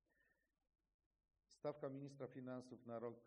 Stawka ministra finansów na rok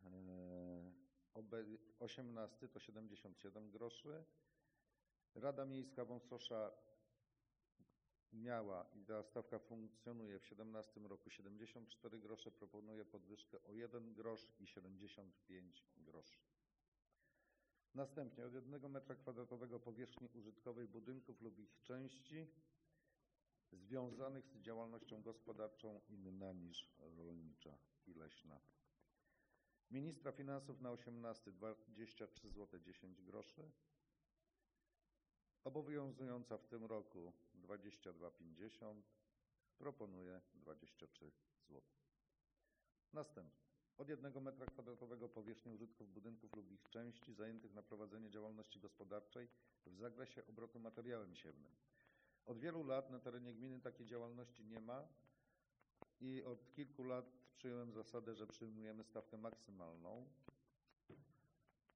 18 to 77 groszy. Rada Miejska Wąsosza miała i ta stawka funkcjonuje w 17 roku 74 grosze, proponuje podwyżkę o 1 grosz i 75 groszy. Następnie od 1 m² powierzchni użytkowej budynków lub ich części związanych z działalnością gospodarczą inna niż rolnicza i leśna. Ministra finansów na 18 23 zł 10 groszy. Obowiązująca w tym roku 22,50, proponuje 23 zł. Następnie od 1 m² powierzchni użytków budynków lub ich części zajętych na prowadzenie działalności gospodarczej w zakresie obrotu materiałem siewnym. Od wielu lat na terenie gminy takiej działalności nie ma i od kilku lat przyjąłem zasadę, że przyjmujemy stawkę maksymalną.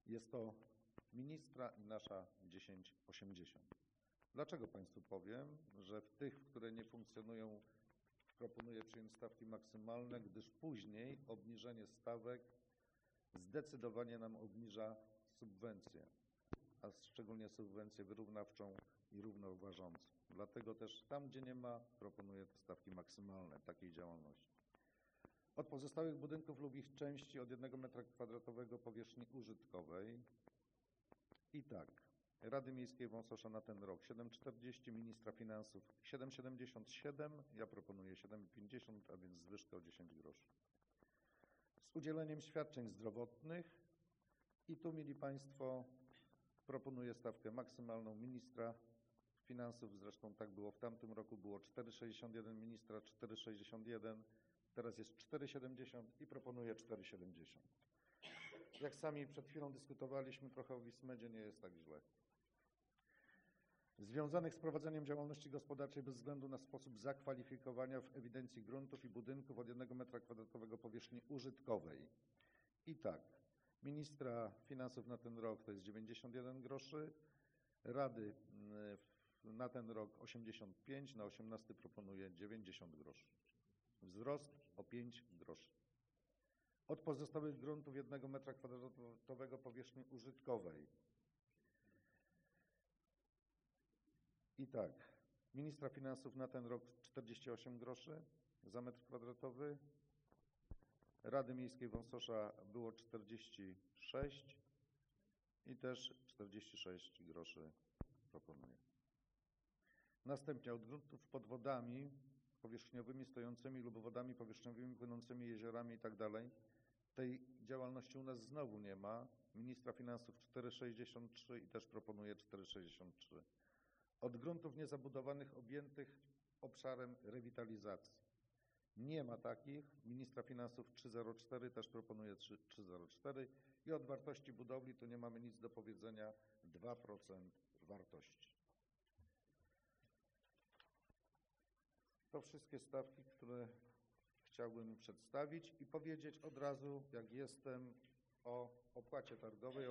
Jest to ministra i nasza 1080. Dlaczego Państwu powiem, że w tych, które nie funkcjonują, proponuję przyjąć stawki maksymalne, gdyż później obniżenie stawek zdecydowanie nam obniża subwencję, a szczególnie subwencję wyrównawczą i równoważącą. Dlatego też tam, gdzie nie ma, proponuję te stawki maksymalne takiej działalności. Od pozostałych budynków lub ich części od 1 m² powierzchni użytkowej i tak. Rady Miejskiej Wąsosza na ten rok 7,40, ministra finansów 7,77, ja proponuję 7,50, a więc zwyżkę o 10 groszy. Z udzieleniem świadczeń zdrowotnych i tu, mili Państwo, proponuję stawkę maksymalną ministra finansów, zresztą tak było w tamtym roku, było 4,61, ministra 4,61, teraz jest 4,70 i proponuję 4,70. Jak sami przed chwilą dyskutowaliśmy, trochę o Wismedzie, nie jest tak źle. Związanych z prowadzeniem działalności gospodarczej bez względu na sposób zakwalifikowania w ewidencji gruntów i budynków od 1 m² powierzchni użytkowej. I tak, ministra finansów na ten rok to jest 91 groszy, rady na ten rok 85, na 18 proponuję 90 groszy. Wzrost o 5 groszy. Od pozostałych gruntów 1 m² powierzchni użytkowej. I tak, ministra finansów na ten rok 48 groszy za metr kwadratowy, Rady Miejskiej Wąsosza było 46 i też 46 groszy proponuję. Następnie od gruntów pod wodami powierzchniowymi stojącymi lub wodami powierzchniowymi płynącymi jeziorami itd. Tej działalności u nas znowu nie ma. Ministra finansów 4,63 i też proponuję 4,63. Od gruntów niezabudowanych objętych obszarem rewitalizacji. Nie ma takich. Ministra finansów 3,04, też proponuję 3,04 i od wartości budowli tu nie mamy nic do powiedzenia, 2% wartości. To wszystkie stawki, które chciałbym przedstawić i powiedzieć od razu, jak jestem, o opłacie targowej,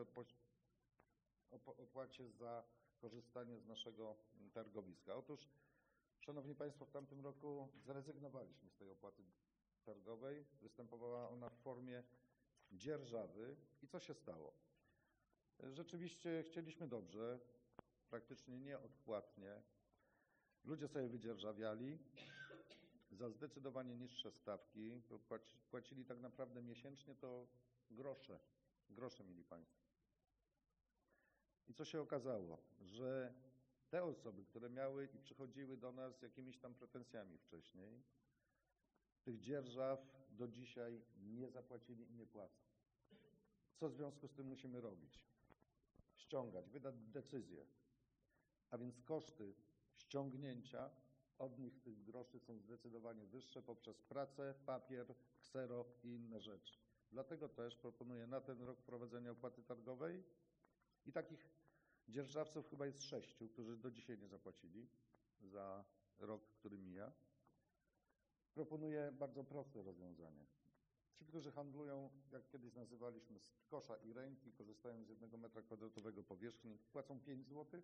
opłacie za korzystanie z naszego targowiska. Otóż, Szanowni Państwo, w tamtym roku zrezygnowaliśmy z tej opłaty targowej. Występowała ona w formie dzierżawy. I co się stało? Rzeczywiście chcieliśmy dobrze, praktycznie nieodpłatnie. Ludzie sobie wydzierżawiali za zdecydowanie niższe stawki. Płacili tak naprawdę miesięcznie to grosze mieli Państwo. I co się okazało? Że te osoby, które miały i przychodziły do nas z jakimiś tam pretensjami wcześniej, tych dzierżaw do dzisiaj nie zapłacili i nie płacą. Co w związku z tym musimy robić? Ściągać, wydać decyzję. A więc koszty ściągnięcia od nich tych groszy są zdecydowanie wyższe poprzez pracę, papier, ksero i inne rzeczy. Dlatego też proponuję na ten rok wprowadzenie opłaty targowej i takich dzierżawców chyba jest 6, którzy do dzisiaj nie zapłacili za rok, który mija. Proponuję bardzo proste rozwiązanie. Ci, którzy handlują, jak kiedyś nazywaliśmy, z kosza i ręki, korzystają z 1 m² powierzchni, płacą 5 zł.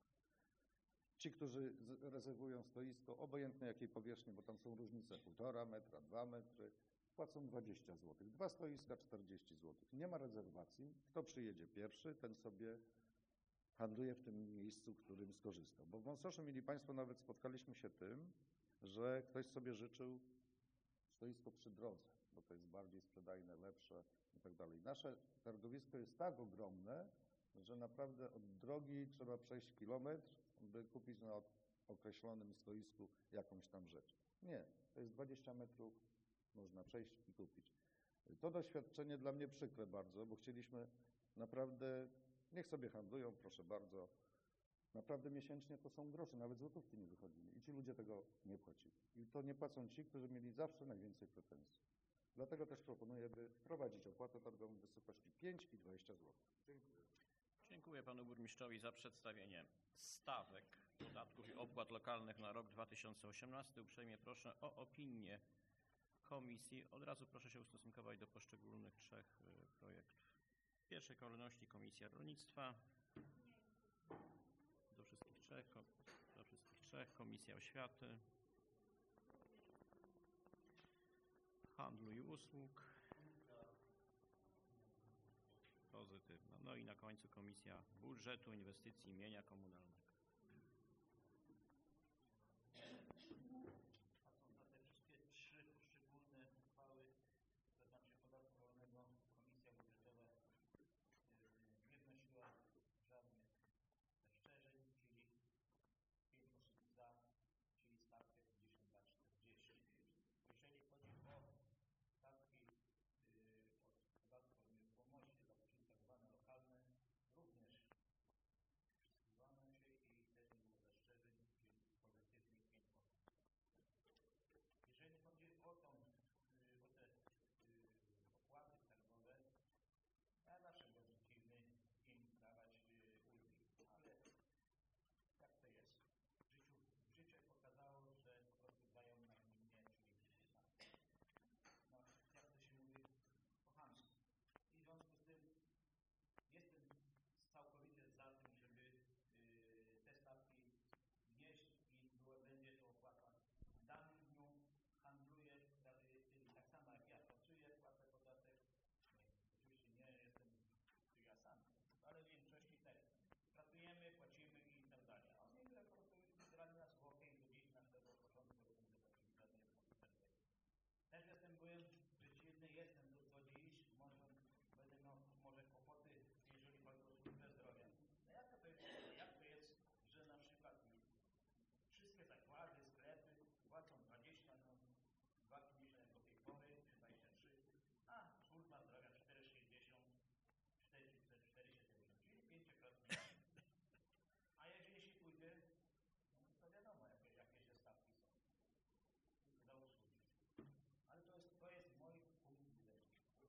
Ci, którzy rezerwują stoisko, obojętnie jakiej powierzchni, bo tam są różnice 1,5 metra, 2 metry, płacą 20 zł. 2 stoiska 40 zł. Nie ma rezerwacji. Kto przyjedzie pierwszy, ten sobie handluje w tym miejscu, którym skorzystał. Bo w Wąsoszu, mieli Państwo, nawet spotkaliśmy się tym, że ktoś sobie życzył stoisko przy drodze, bo to jest bardziej sprzedajne, lepsze i tak dalej. Nasze targowisko jest tak ogromne, że naprawdę od drogi trzeba przejść kilometr, by kupić na określonym stoisku jakąś tam rzecz. Nie, to jest 20 metrów, można przejść i kupić. To doświadczenie dla mnie przykre bardzo, bo chcieliśmy naprawdę, niech sobie handlują, proszę bardzo. Naprawdę miesięcznie to są grosze, nawet złotówki nie wychodzili i ci ludzie tego nie płacili. I to nie płacą ci, którzy mieli zawsze najwięcej pretensji. Dlatego też proponuję, by wprowadzić opłatę targową w wysokości 5 i 20 zł. Dziękuję. Dziękuję panu burmistrzowi za przedstawienie stawek podatków i opłat lokalnych na rok 2018. Uprzejmie proszę o opinię komisji. Od razu proszę się ustosunkować do poszczególnych 3 projektów. W pierwszej kolejności Komisja Rolnictwa. Do wszystkich trzech. Komisja Oświaty. Handlu i Usług. Pozytywna. No i na końcu Komisja Budżetu, Inwestycji i Mienia Komunalnego. Patrząc na te wszystkie trzy poszczególne uchwały dotyczące podatku rolnego, Komisja Budżetowa nie wnosiła żadnych zastrzeżeń, czyli 5 głosów za, czyli stawkę 52,40. Jeżeli chodzi o stawki od podatku od nieruchomości, czyli tak zwane lokalne, również przysługiwano się i też nie było zastrzeżeń, czyli pozytywnie 5%. Jeżeli chodzi o te opłaty skarbowe, ja zawsze byłem przeciwny im dawać ulgi, ale jak to jest? Życie pokazało, że po prostu dają na gminie, czyli no, jak to się mówi, po chamsku. I w związku z tym jestem całkowicie za tym, żeby te stawki wnieść i będzie to opłata w danym dniu, handluję, czyli tak samo jak ja pracuję, płacę podatek. Oczywiście nie jestem tu ja sam, ale w większości też. Pracujemy, płacimy i tak dalej. A oni grali nas w okej do dziś naszego początku roku, czyli żadnej konsekwencji. Też byłem przeciwny, jestem do dziś, będę miał może kłopoty, jeżeli chodzi o służbę zdrowia. No jak to jest, że na przykład wszystkie zakłady, sklepy płacą 20, no 2,50 do tej pory, czy 23, a służba zdrowia 4,60, 4,70, czyli 5-krotnie. A jeżeli się pójdzie, no to wiadomo, jakie się stawki są za usługi. Ale to jest mój punkt widzenia.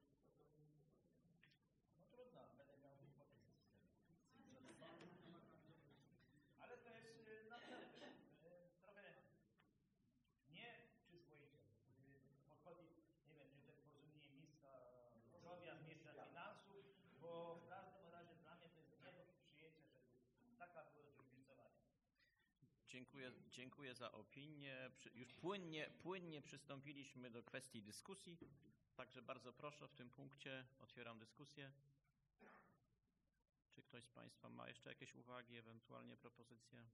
No trudno, będę miał kłopoty z tym. Ale to jest naprawdę trochę nieprzyzwoicie. Podchodzi, nie wiem, czy to jest porozumienie ministra zdrowia, ministra finansów, bo w każdym razie dla mnie to jest nie do przyjęcia, żeby taka było zróżnicowanie. Dziękuję za opinię. Już płynnie przystąpiliśmy do kwestii dyskusji, także bardzo proszę w tym punkcie. Otwieram dyskusję. Czy ktoś z Państwa ma jeszcze jakieś uwagi, ewentualnie propozycje?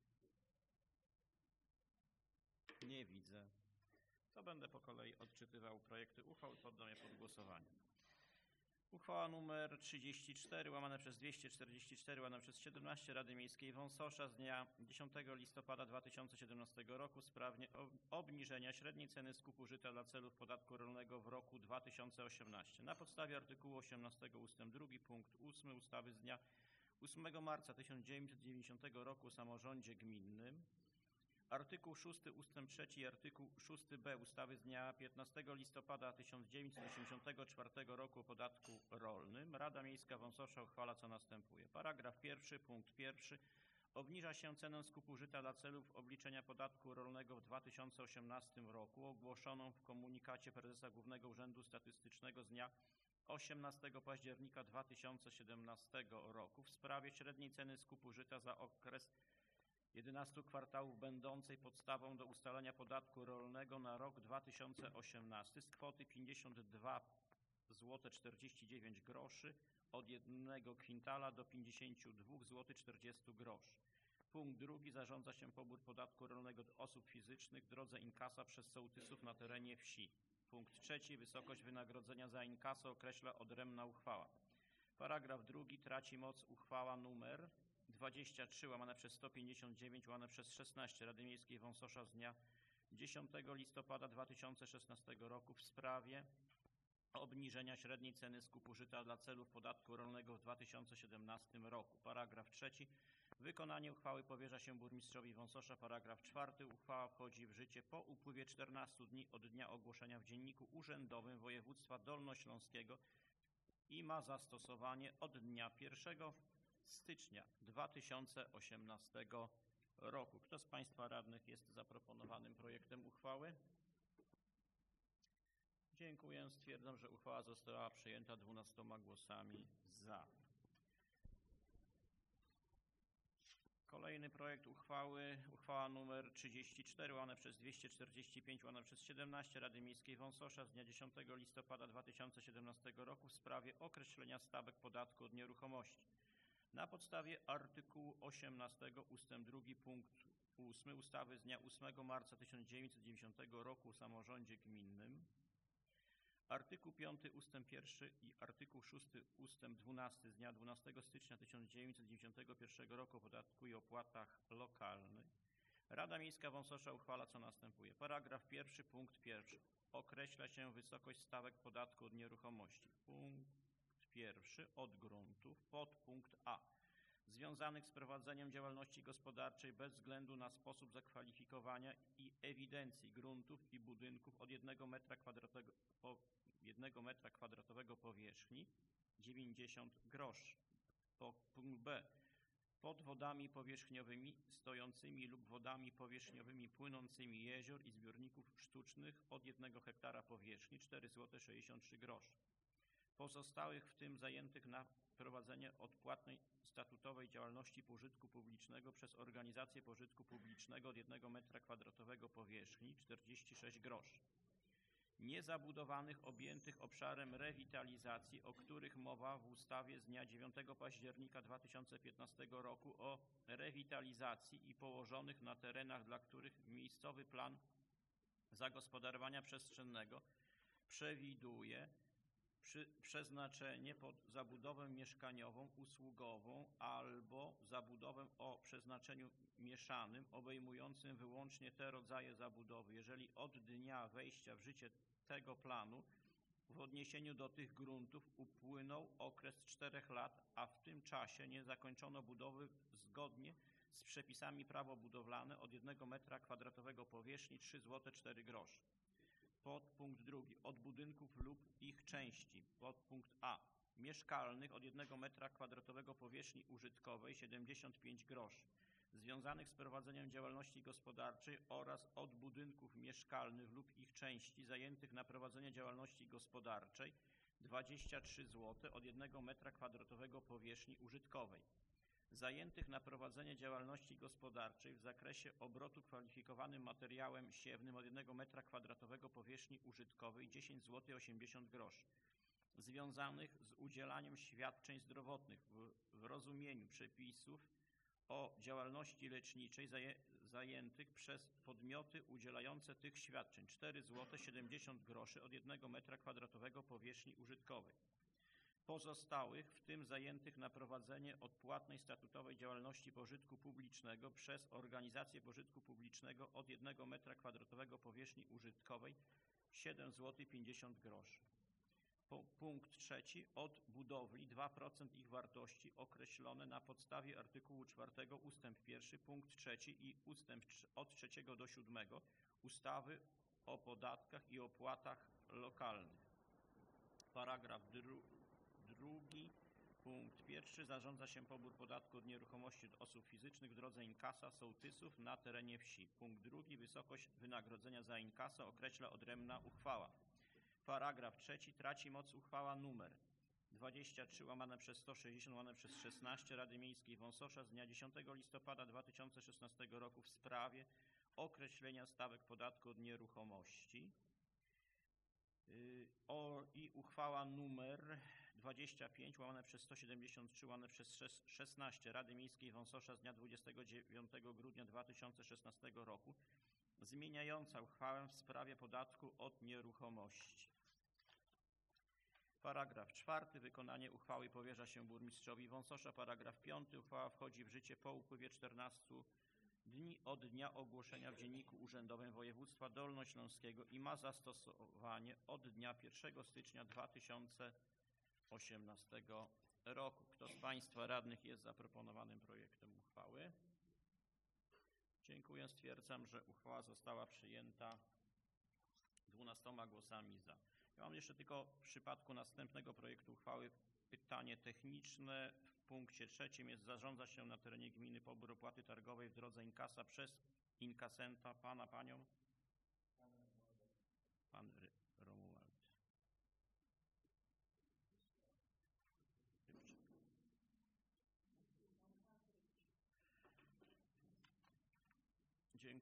Nie widzę. To będę po kolei odczytywał projekty uchwał i poddam je pod głosowanie. Uchwała nr 34 łamane przez 244 łamane przez 17 Rady Miejskiej Wąsosza z dnia 10 listopada 2017 roku w sprawie obniżenia średniej ceny skupu żyta dla celów podatku rolnego w roku 2018. Na podstawie artykułu 18 ust. 2 punkt 8 ustawy z dnia 8 marca 1990 roku o samorządzie gminnym, artykuł 6 ust. 3 i artykuł 6b ustawy z dnia 15 listopada 1984 roku o podatku rolnym, Rada Miejska Wąsosza uchwala, co następuje. Paragraf 1, punkt 1. Obniża się cenę skupu żyta dla celów obliczenia podatku rolnego w 2018 roku, ogłoszoną w komunikacie Prezesa Głównego Urzędu Statystycznego z dnia 18 października 2017 roku w sprawie średniej ceny skupu żyta za okres 11 kwartałów będącej podstawą do ustalenia podatku rolnego na rok 2018 z kwoty 52,49 zł od 1 kwintala do 52,40 zł. Punkt 2. Zarządza się pobór podatku rolnego od osób fizycznych w drodze inkasa przez sołtysów na terenie wsi. Punkt 3. Wysokość wynagrodzenia za inkaso określa odrębna uchwała. Paragraf 2. Traci moc uchwała nr 23 łamane przez 159 łamane przez 16 Rady Miejskiej Wąsosza z dnia 10 listopada 2016 roku w sprawie obniżenia średniej ceny skupu żyta dla celów podatku rolnego w 2017 roku. Paragraf 3. Wykonanie uchwały powierza się burmistrzowi Wąsosza. Paragraf 4. Uchwała wchodzi w życie po upływie 14 dni od dnia ogłoszenia w Dzienniku Urzędowym Województwa Dolnośląskiego i ma zastosowanie od dnia 1 stycznia 2018 roku. Kto z Państwa radnych jest za proponowanym projektem uchwały? Dziękuję. Stwierdzam, że uchwała została przyjęta 12 głosami za. Kolejny projekt uchwały, uchwała nr 34, łamane przez 245, łamane przez 17 Rady Miejskiej Wąsosza z dnia 10 listopada 2017 roku w sprawie określenia stawek podatku od nieruchomości. Na podstawie artykułu 18 ust. 2 punkt 8 ustawy z dnia 8 marca 1990 roku o samorządzie gminnym, artykuł 5 ust. 1 i artykuł 6 ust. 12 z dnia 12 stycznia 1991 roku o podatku i opłatach lokalnych, Rada Miejska Wąsosza uchwala, co następuje. Paragraf 1 punkt 1. Określa się wysokość stawek podatku od nieruchomości. Punkt 1. Od gruntów. Podpunkt A. Związanych z prowadzeniem działalności gospodarczej bez względu na sposób zakwalifikowania i ewidencji gruntów i budynków od 1 metra kwadratowego powierzchni 90 groszy. Punkt B. Pod wodami powierzchniowymi stojącymi lub wodami powierzchniowymi płynącymi jezior i zbiorników sztucznych od 1 hektara powierzchni 4,63 zł. Pozostałych, w tym zajętych na prowadzenie odpłatnej statutowej działalności pożytku publicznego przez organizację pożytku publicznego od 1 metra kwadratowego powierzchni 46 groszy. Niezabudowanych objętych obszarem rewitalizacji, o których mowa w ustawie z dnia 9 października 2015 roku o rewitalizacji i położonych na terenach, dla których miejscowy plan zagospodarowania przestrzennego przewiduje przeznaczenie pod zabudowę mieszkaniową, usługową albo zabudowę o przeznaczeniu mieszanym, obejmującym wyłącznie te rodzaje zabudowy, jeżeli od dnia wejścia w życie tego planu w odniesieniu do tych gruntów upłynął okres 4 lat, a w tym czasie nie zakończono budowy zgodnie z przepisami prawo budowlane od 1 metra kwadratowego powierzchni 3,04 zł. Podpunkt 2. Od budynków lub ich części. Podpunkt A. Mieszkalnych od 1 metra kwadratowego powierzchni użytkowej 75 groszy. Związanych z prowadzeniem działalności gospodarczej oraz od budynków mieszkalnych lub ich części zajętych na prowadzenie działalności gospodarczej 23 zł od 1 metra kwadratowego powierzchni użytkowej. Zajętych na prowadzenie działalności gospodarczej w zakresie obrotu kwalifikowanym materiałem siewnym od 1 metra kwadratowego powierzchni użytkowej 10,80 zł. Związanych z udzielaniem świadczeń zdrowotnych w rozumieniu przepisów o działalności leczniczej zajętych przez podmioty udzielające tych świadczeń 4,70 zł od 1 metra kwadratowego powierzchni użytkowej. Pozostałych, w tym zajętych na prowadzenie odpłatnej statutowej działalności pożytku publicznego przez organizację pożytku publicznego od 1 metra kwadratowego powierzchni użytkowej 7,50 zł. Punkt 3. Od budowli 2% ich wartości określone na podstawie artykułu 4 ust. 1 punkt 3 i od 3 do 7 ustawy o podatkach i opłatach lokalnych. Paragraf 2. Punkt 1. Zarządza się pobór podatku od nieruchomości od osób fizycznych w drodze inkasa sołtysów na terenie wsi. Punkt 2. Wysokość wynagrodzenia za inkaso określa odrębna uchwała. Paragraf 3. Traci moc uchwała nr 23 łamane przez 160 łamane przez 16 Rady Miejskiej Wąsosza z dnia 10 listopada 2016 roku w sprawie określenia stawek podatku od nieruchomości i uchwała nr 25 łamane przez 173 łamane przez 16 Rady Miejskiej Wąsosza z dnia 29 grudnia 2016 roku zmieniająca uchwałę w sprawie podatku od nieruchomości. Paragraf 4. Wykonanie uchwały powierza się burmistrzowi Wąsosza. Paragraf 5. Uchwała wchodzi w życie po upływie 14 dni od dnia ogłoszenia w Dzienniku Urzędowym Województwa Dolnośląskiego i ma zastosowanie od dnia 1 stycznia 2018 roku. Kto z Państwa radnych jest za proponowanym projektem uchwały? Dziękuję. Stwierdzam, że uchwała została przyjęta 12 głosami za. Ja mam jeszcze tylko w przypadku następnego projektu uchwały pytanie techniczne. W punkcie 3 jest: zarządza się na terenie gminy pobór opłaty targowej w drodze inkasa przez inkasenta panią? Pan Romuald.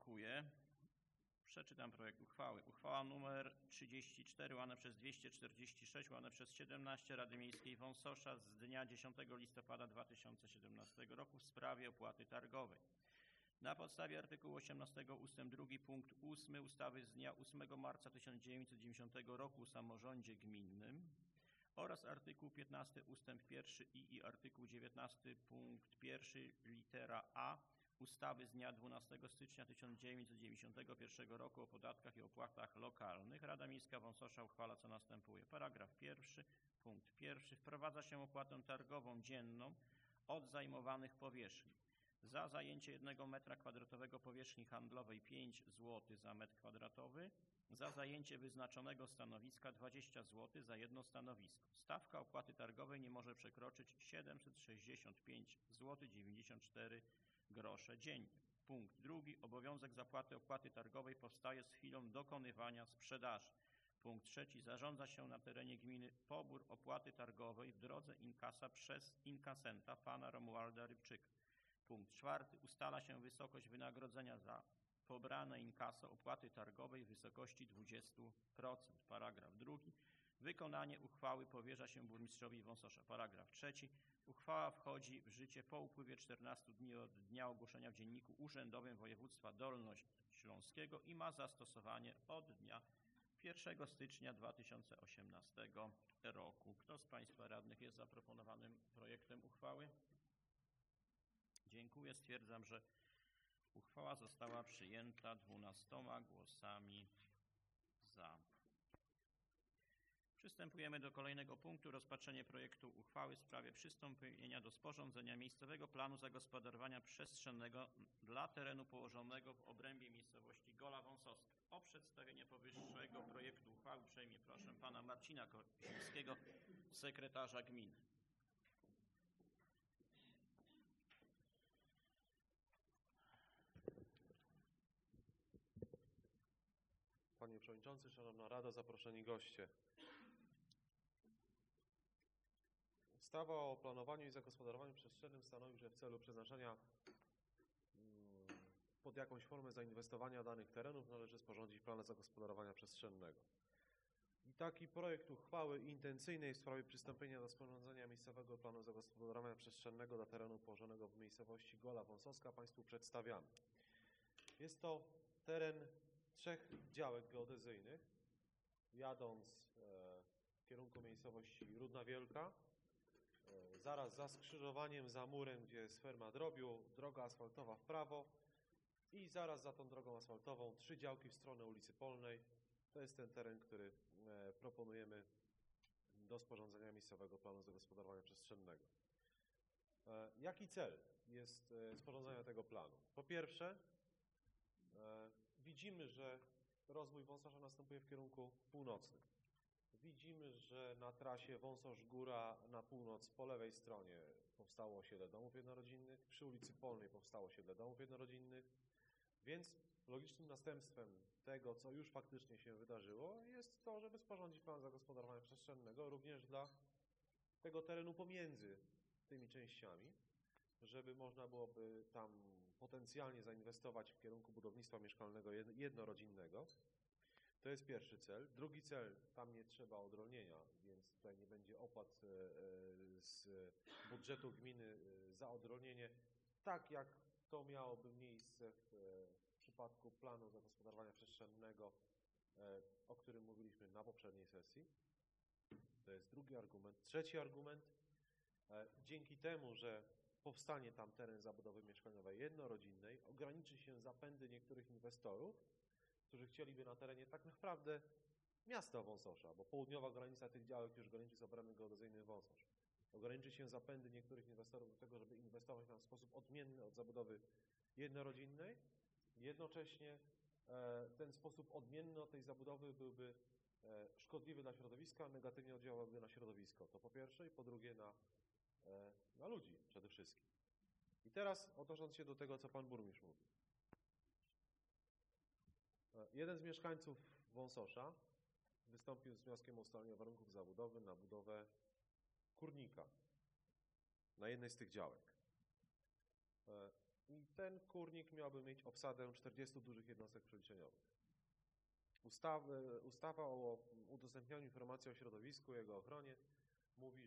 Dziękuję. Przeczytam projekt uchwały. Uchwała nr 34 łamane przez 246 łamane przez 17 Rady Miejskiej Wąsosza z dnia 10 listopada 2017 roku w sprawie opłaty targowej. Na podstawie artykułu 18 ust. 2 punkt 8 ustawy z dnia 8 marca 1990 roku o samorządzie gminnym oraz artykuł 15 ust. 1 i artykuł 19 punkt 1 litera a ustawy z dnia 12 stycznia 1991 roku o podatkach i opłatach lokalnych Rada Miejska Wąsosza uchwala, co następuje. Paragraf 1, punkt 1. Wprowadza się opłatę targową dzienną od zajmowanych powierzchni. Za zajęcie 1 m2 powierzchni handlowej 5 zł za metr kwadratowy, za zajęcie wyznaczonego stanowiska 20 zł za jedno stanowisko. Stawka opłaty targowej nie może przekroczyć 765 zł 94 grosze dziennie. Punkt 2. Obowiązek zapłaty opłaty targowej powstaje z chwilą dokonywania sprzedaży. Punkt 3. Zarządza się na terenie gminy pobór opłaty targowej w drodze inkasa przez inkasenta pana Romualda Rybczyka. Punkt 4. Ustala się wysokość wynagrodzenia za pobrane inkaso opłaty targowej w wysokości 20%. Paragraf 2. Wykonanie uchwały powierza się burmistrzowi Wąsosza. Paragraf 3. Uchwała wchodzi w życie po upływie 14 dni od dnia ogłoszenia w Dzienniku Urzędowym Województwa Dolnośląskiego i ma zastosowanie od dnia 1 stycznia 2018 roku. Kto z Państwa radnych jest za proponowanym projektem uchwały? Dziękuję. Stwierdzam, że uchwała została przyjęta 12 głosami za. Przystępujemy do kolejnego punktu. Rozpatrzenie projektu uchwały w sprawie przystąpienia do sporządzenia miejscowego planu zagospodarowania przestrzennego dla terenu położonego w obrębie miejscowości Gola Wąsowska. O przedstawienie powyższego projektu uchwały uprzejmie proszę pana Marcina Kozińskiego, sekretarza gminy. Panie Przewodniczący, Szanowna Rado, zaproszeni goście. Ustawa o planowaniu i zagospodarowaniu przestrzennym stanowi, że w celu przeznaczenia pod jakąś formę zainwestowania danych terenów należy sporządzić plan zagospodarowania przestrzennego. I taki projekt uchwały intencyjnej w sprawie przystąpienia do sporządzenia miejscowego planu zagospodarowania przestrzennego dla terenu położonego w miejscowości Gola Wąsowska Państwu przedstawiamy. Jest to teren 3 działek geodezyjnych, jadąc w kierunku miejscowości Rudna Wielka, zaraz za skrzyżowaniem, za murem, gdzie jest ferma drobiu, droga asfaltowa w prawo i zaraz za tą drogą asfaltową 3 działki w stronę ulicy Polnej. To jest ten teren, który proponujemy do sporządzenia miejscowego planu zagospodarowania przestrzennego. Jaki cel jest sporządzenia tego planu? Po pierwsze, widzimy, że rozwój Wąsosza następuje w kierunku północnym. Widzimy, że na trasie Wąsosz-Góra na północ po lewej stronie powstało osiedle domów jednorodzinnych, przy ulicy Polnej powstało osiedle domów jednorodzinnych, więc logicznym następstwem tego, co już faktycznie się wydarzyło, jest to, żeby sporządzić plan zagospodarowania przestrzennego również dla tego terenu pomiędzy tymi częściami, żeby można byłoby tam potencjalnie zainwestować w kierunku budownictwa mieszkalnego jednorodzinnego. To jest pierwszy cel. Drugi cel, tam nie trzeba odrolnienia, więc tutaj nie będzie opłat z budżetu gminy za odrolnienie, tak jak to miałoby miejsce w przypadku planu zagospodarowania przestrzennego, o którym mówiliśmy na poprzedniej sesji. To jest drugi argument. Trzeci argument, dzięki temu, że powstanie tam teren zabudowy mieszkaniowej jednorodzinnej, ograniczy się zapędy niektórych inwestorów, którzy chcieliby na terenie tak naprawdę miasta Wąsosza, bo południowa granica tych działek już graniczy z obrębem geodezyjnym Wąsosz. Ograniczy się zapędy niektórych inwestorów do tego, żeby inwestować tam w sposób odmienny od zabudowy jednorodzinnej. Jednocześnie ten sposób odmienny od tej zabudowy byłby szkodliwy dla środowiska, negatywnie oddziałałby na środowisko. To po pierwsze i po drugie na ludzi przede wszystkim. I teraz odnosząc się do tego, co pan burmistrz mówi. Jeden z mieszkańców Wąsosza wystąpił z wnioskiem o ustalenie warunków zabudowy na budowę kurnika na jednej z tych działek. I ten kurnik miałby mieć obsadę 40 dużych jednostek przeliczeniowych. Ustawa o udostępnianiu informacji o środowisku i jego ochronie mówi,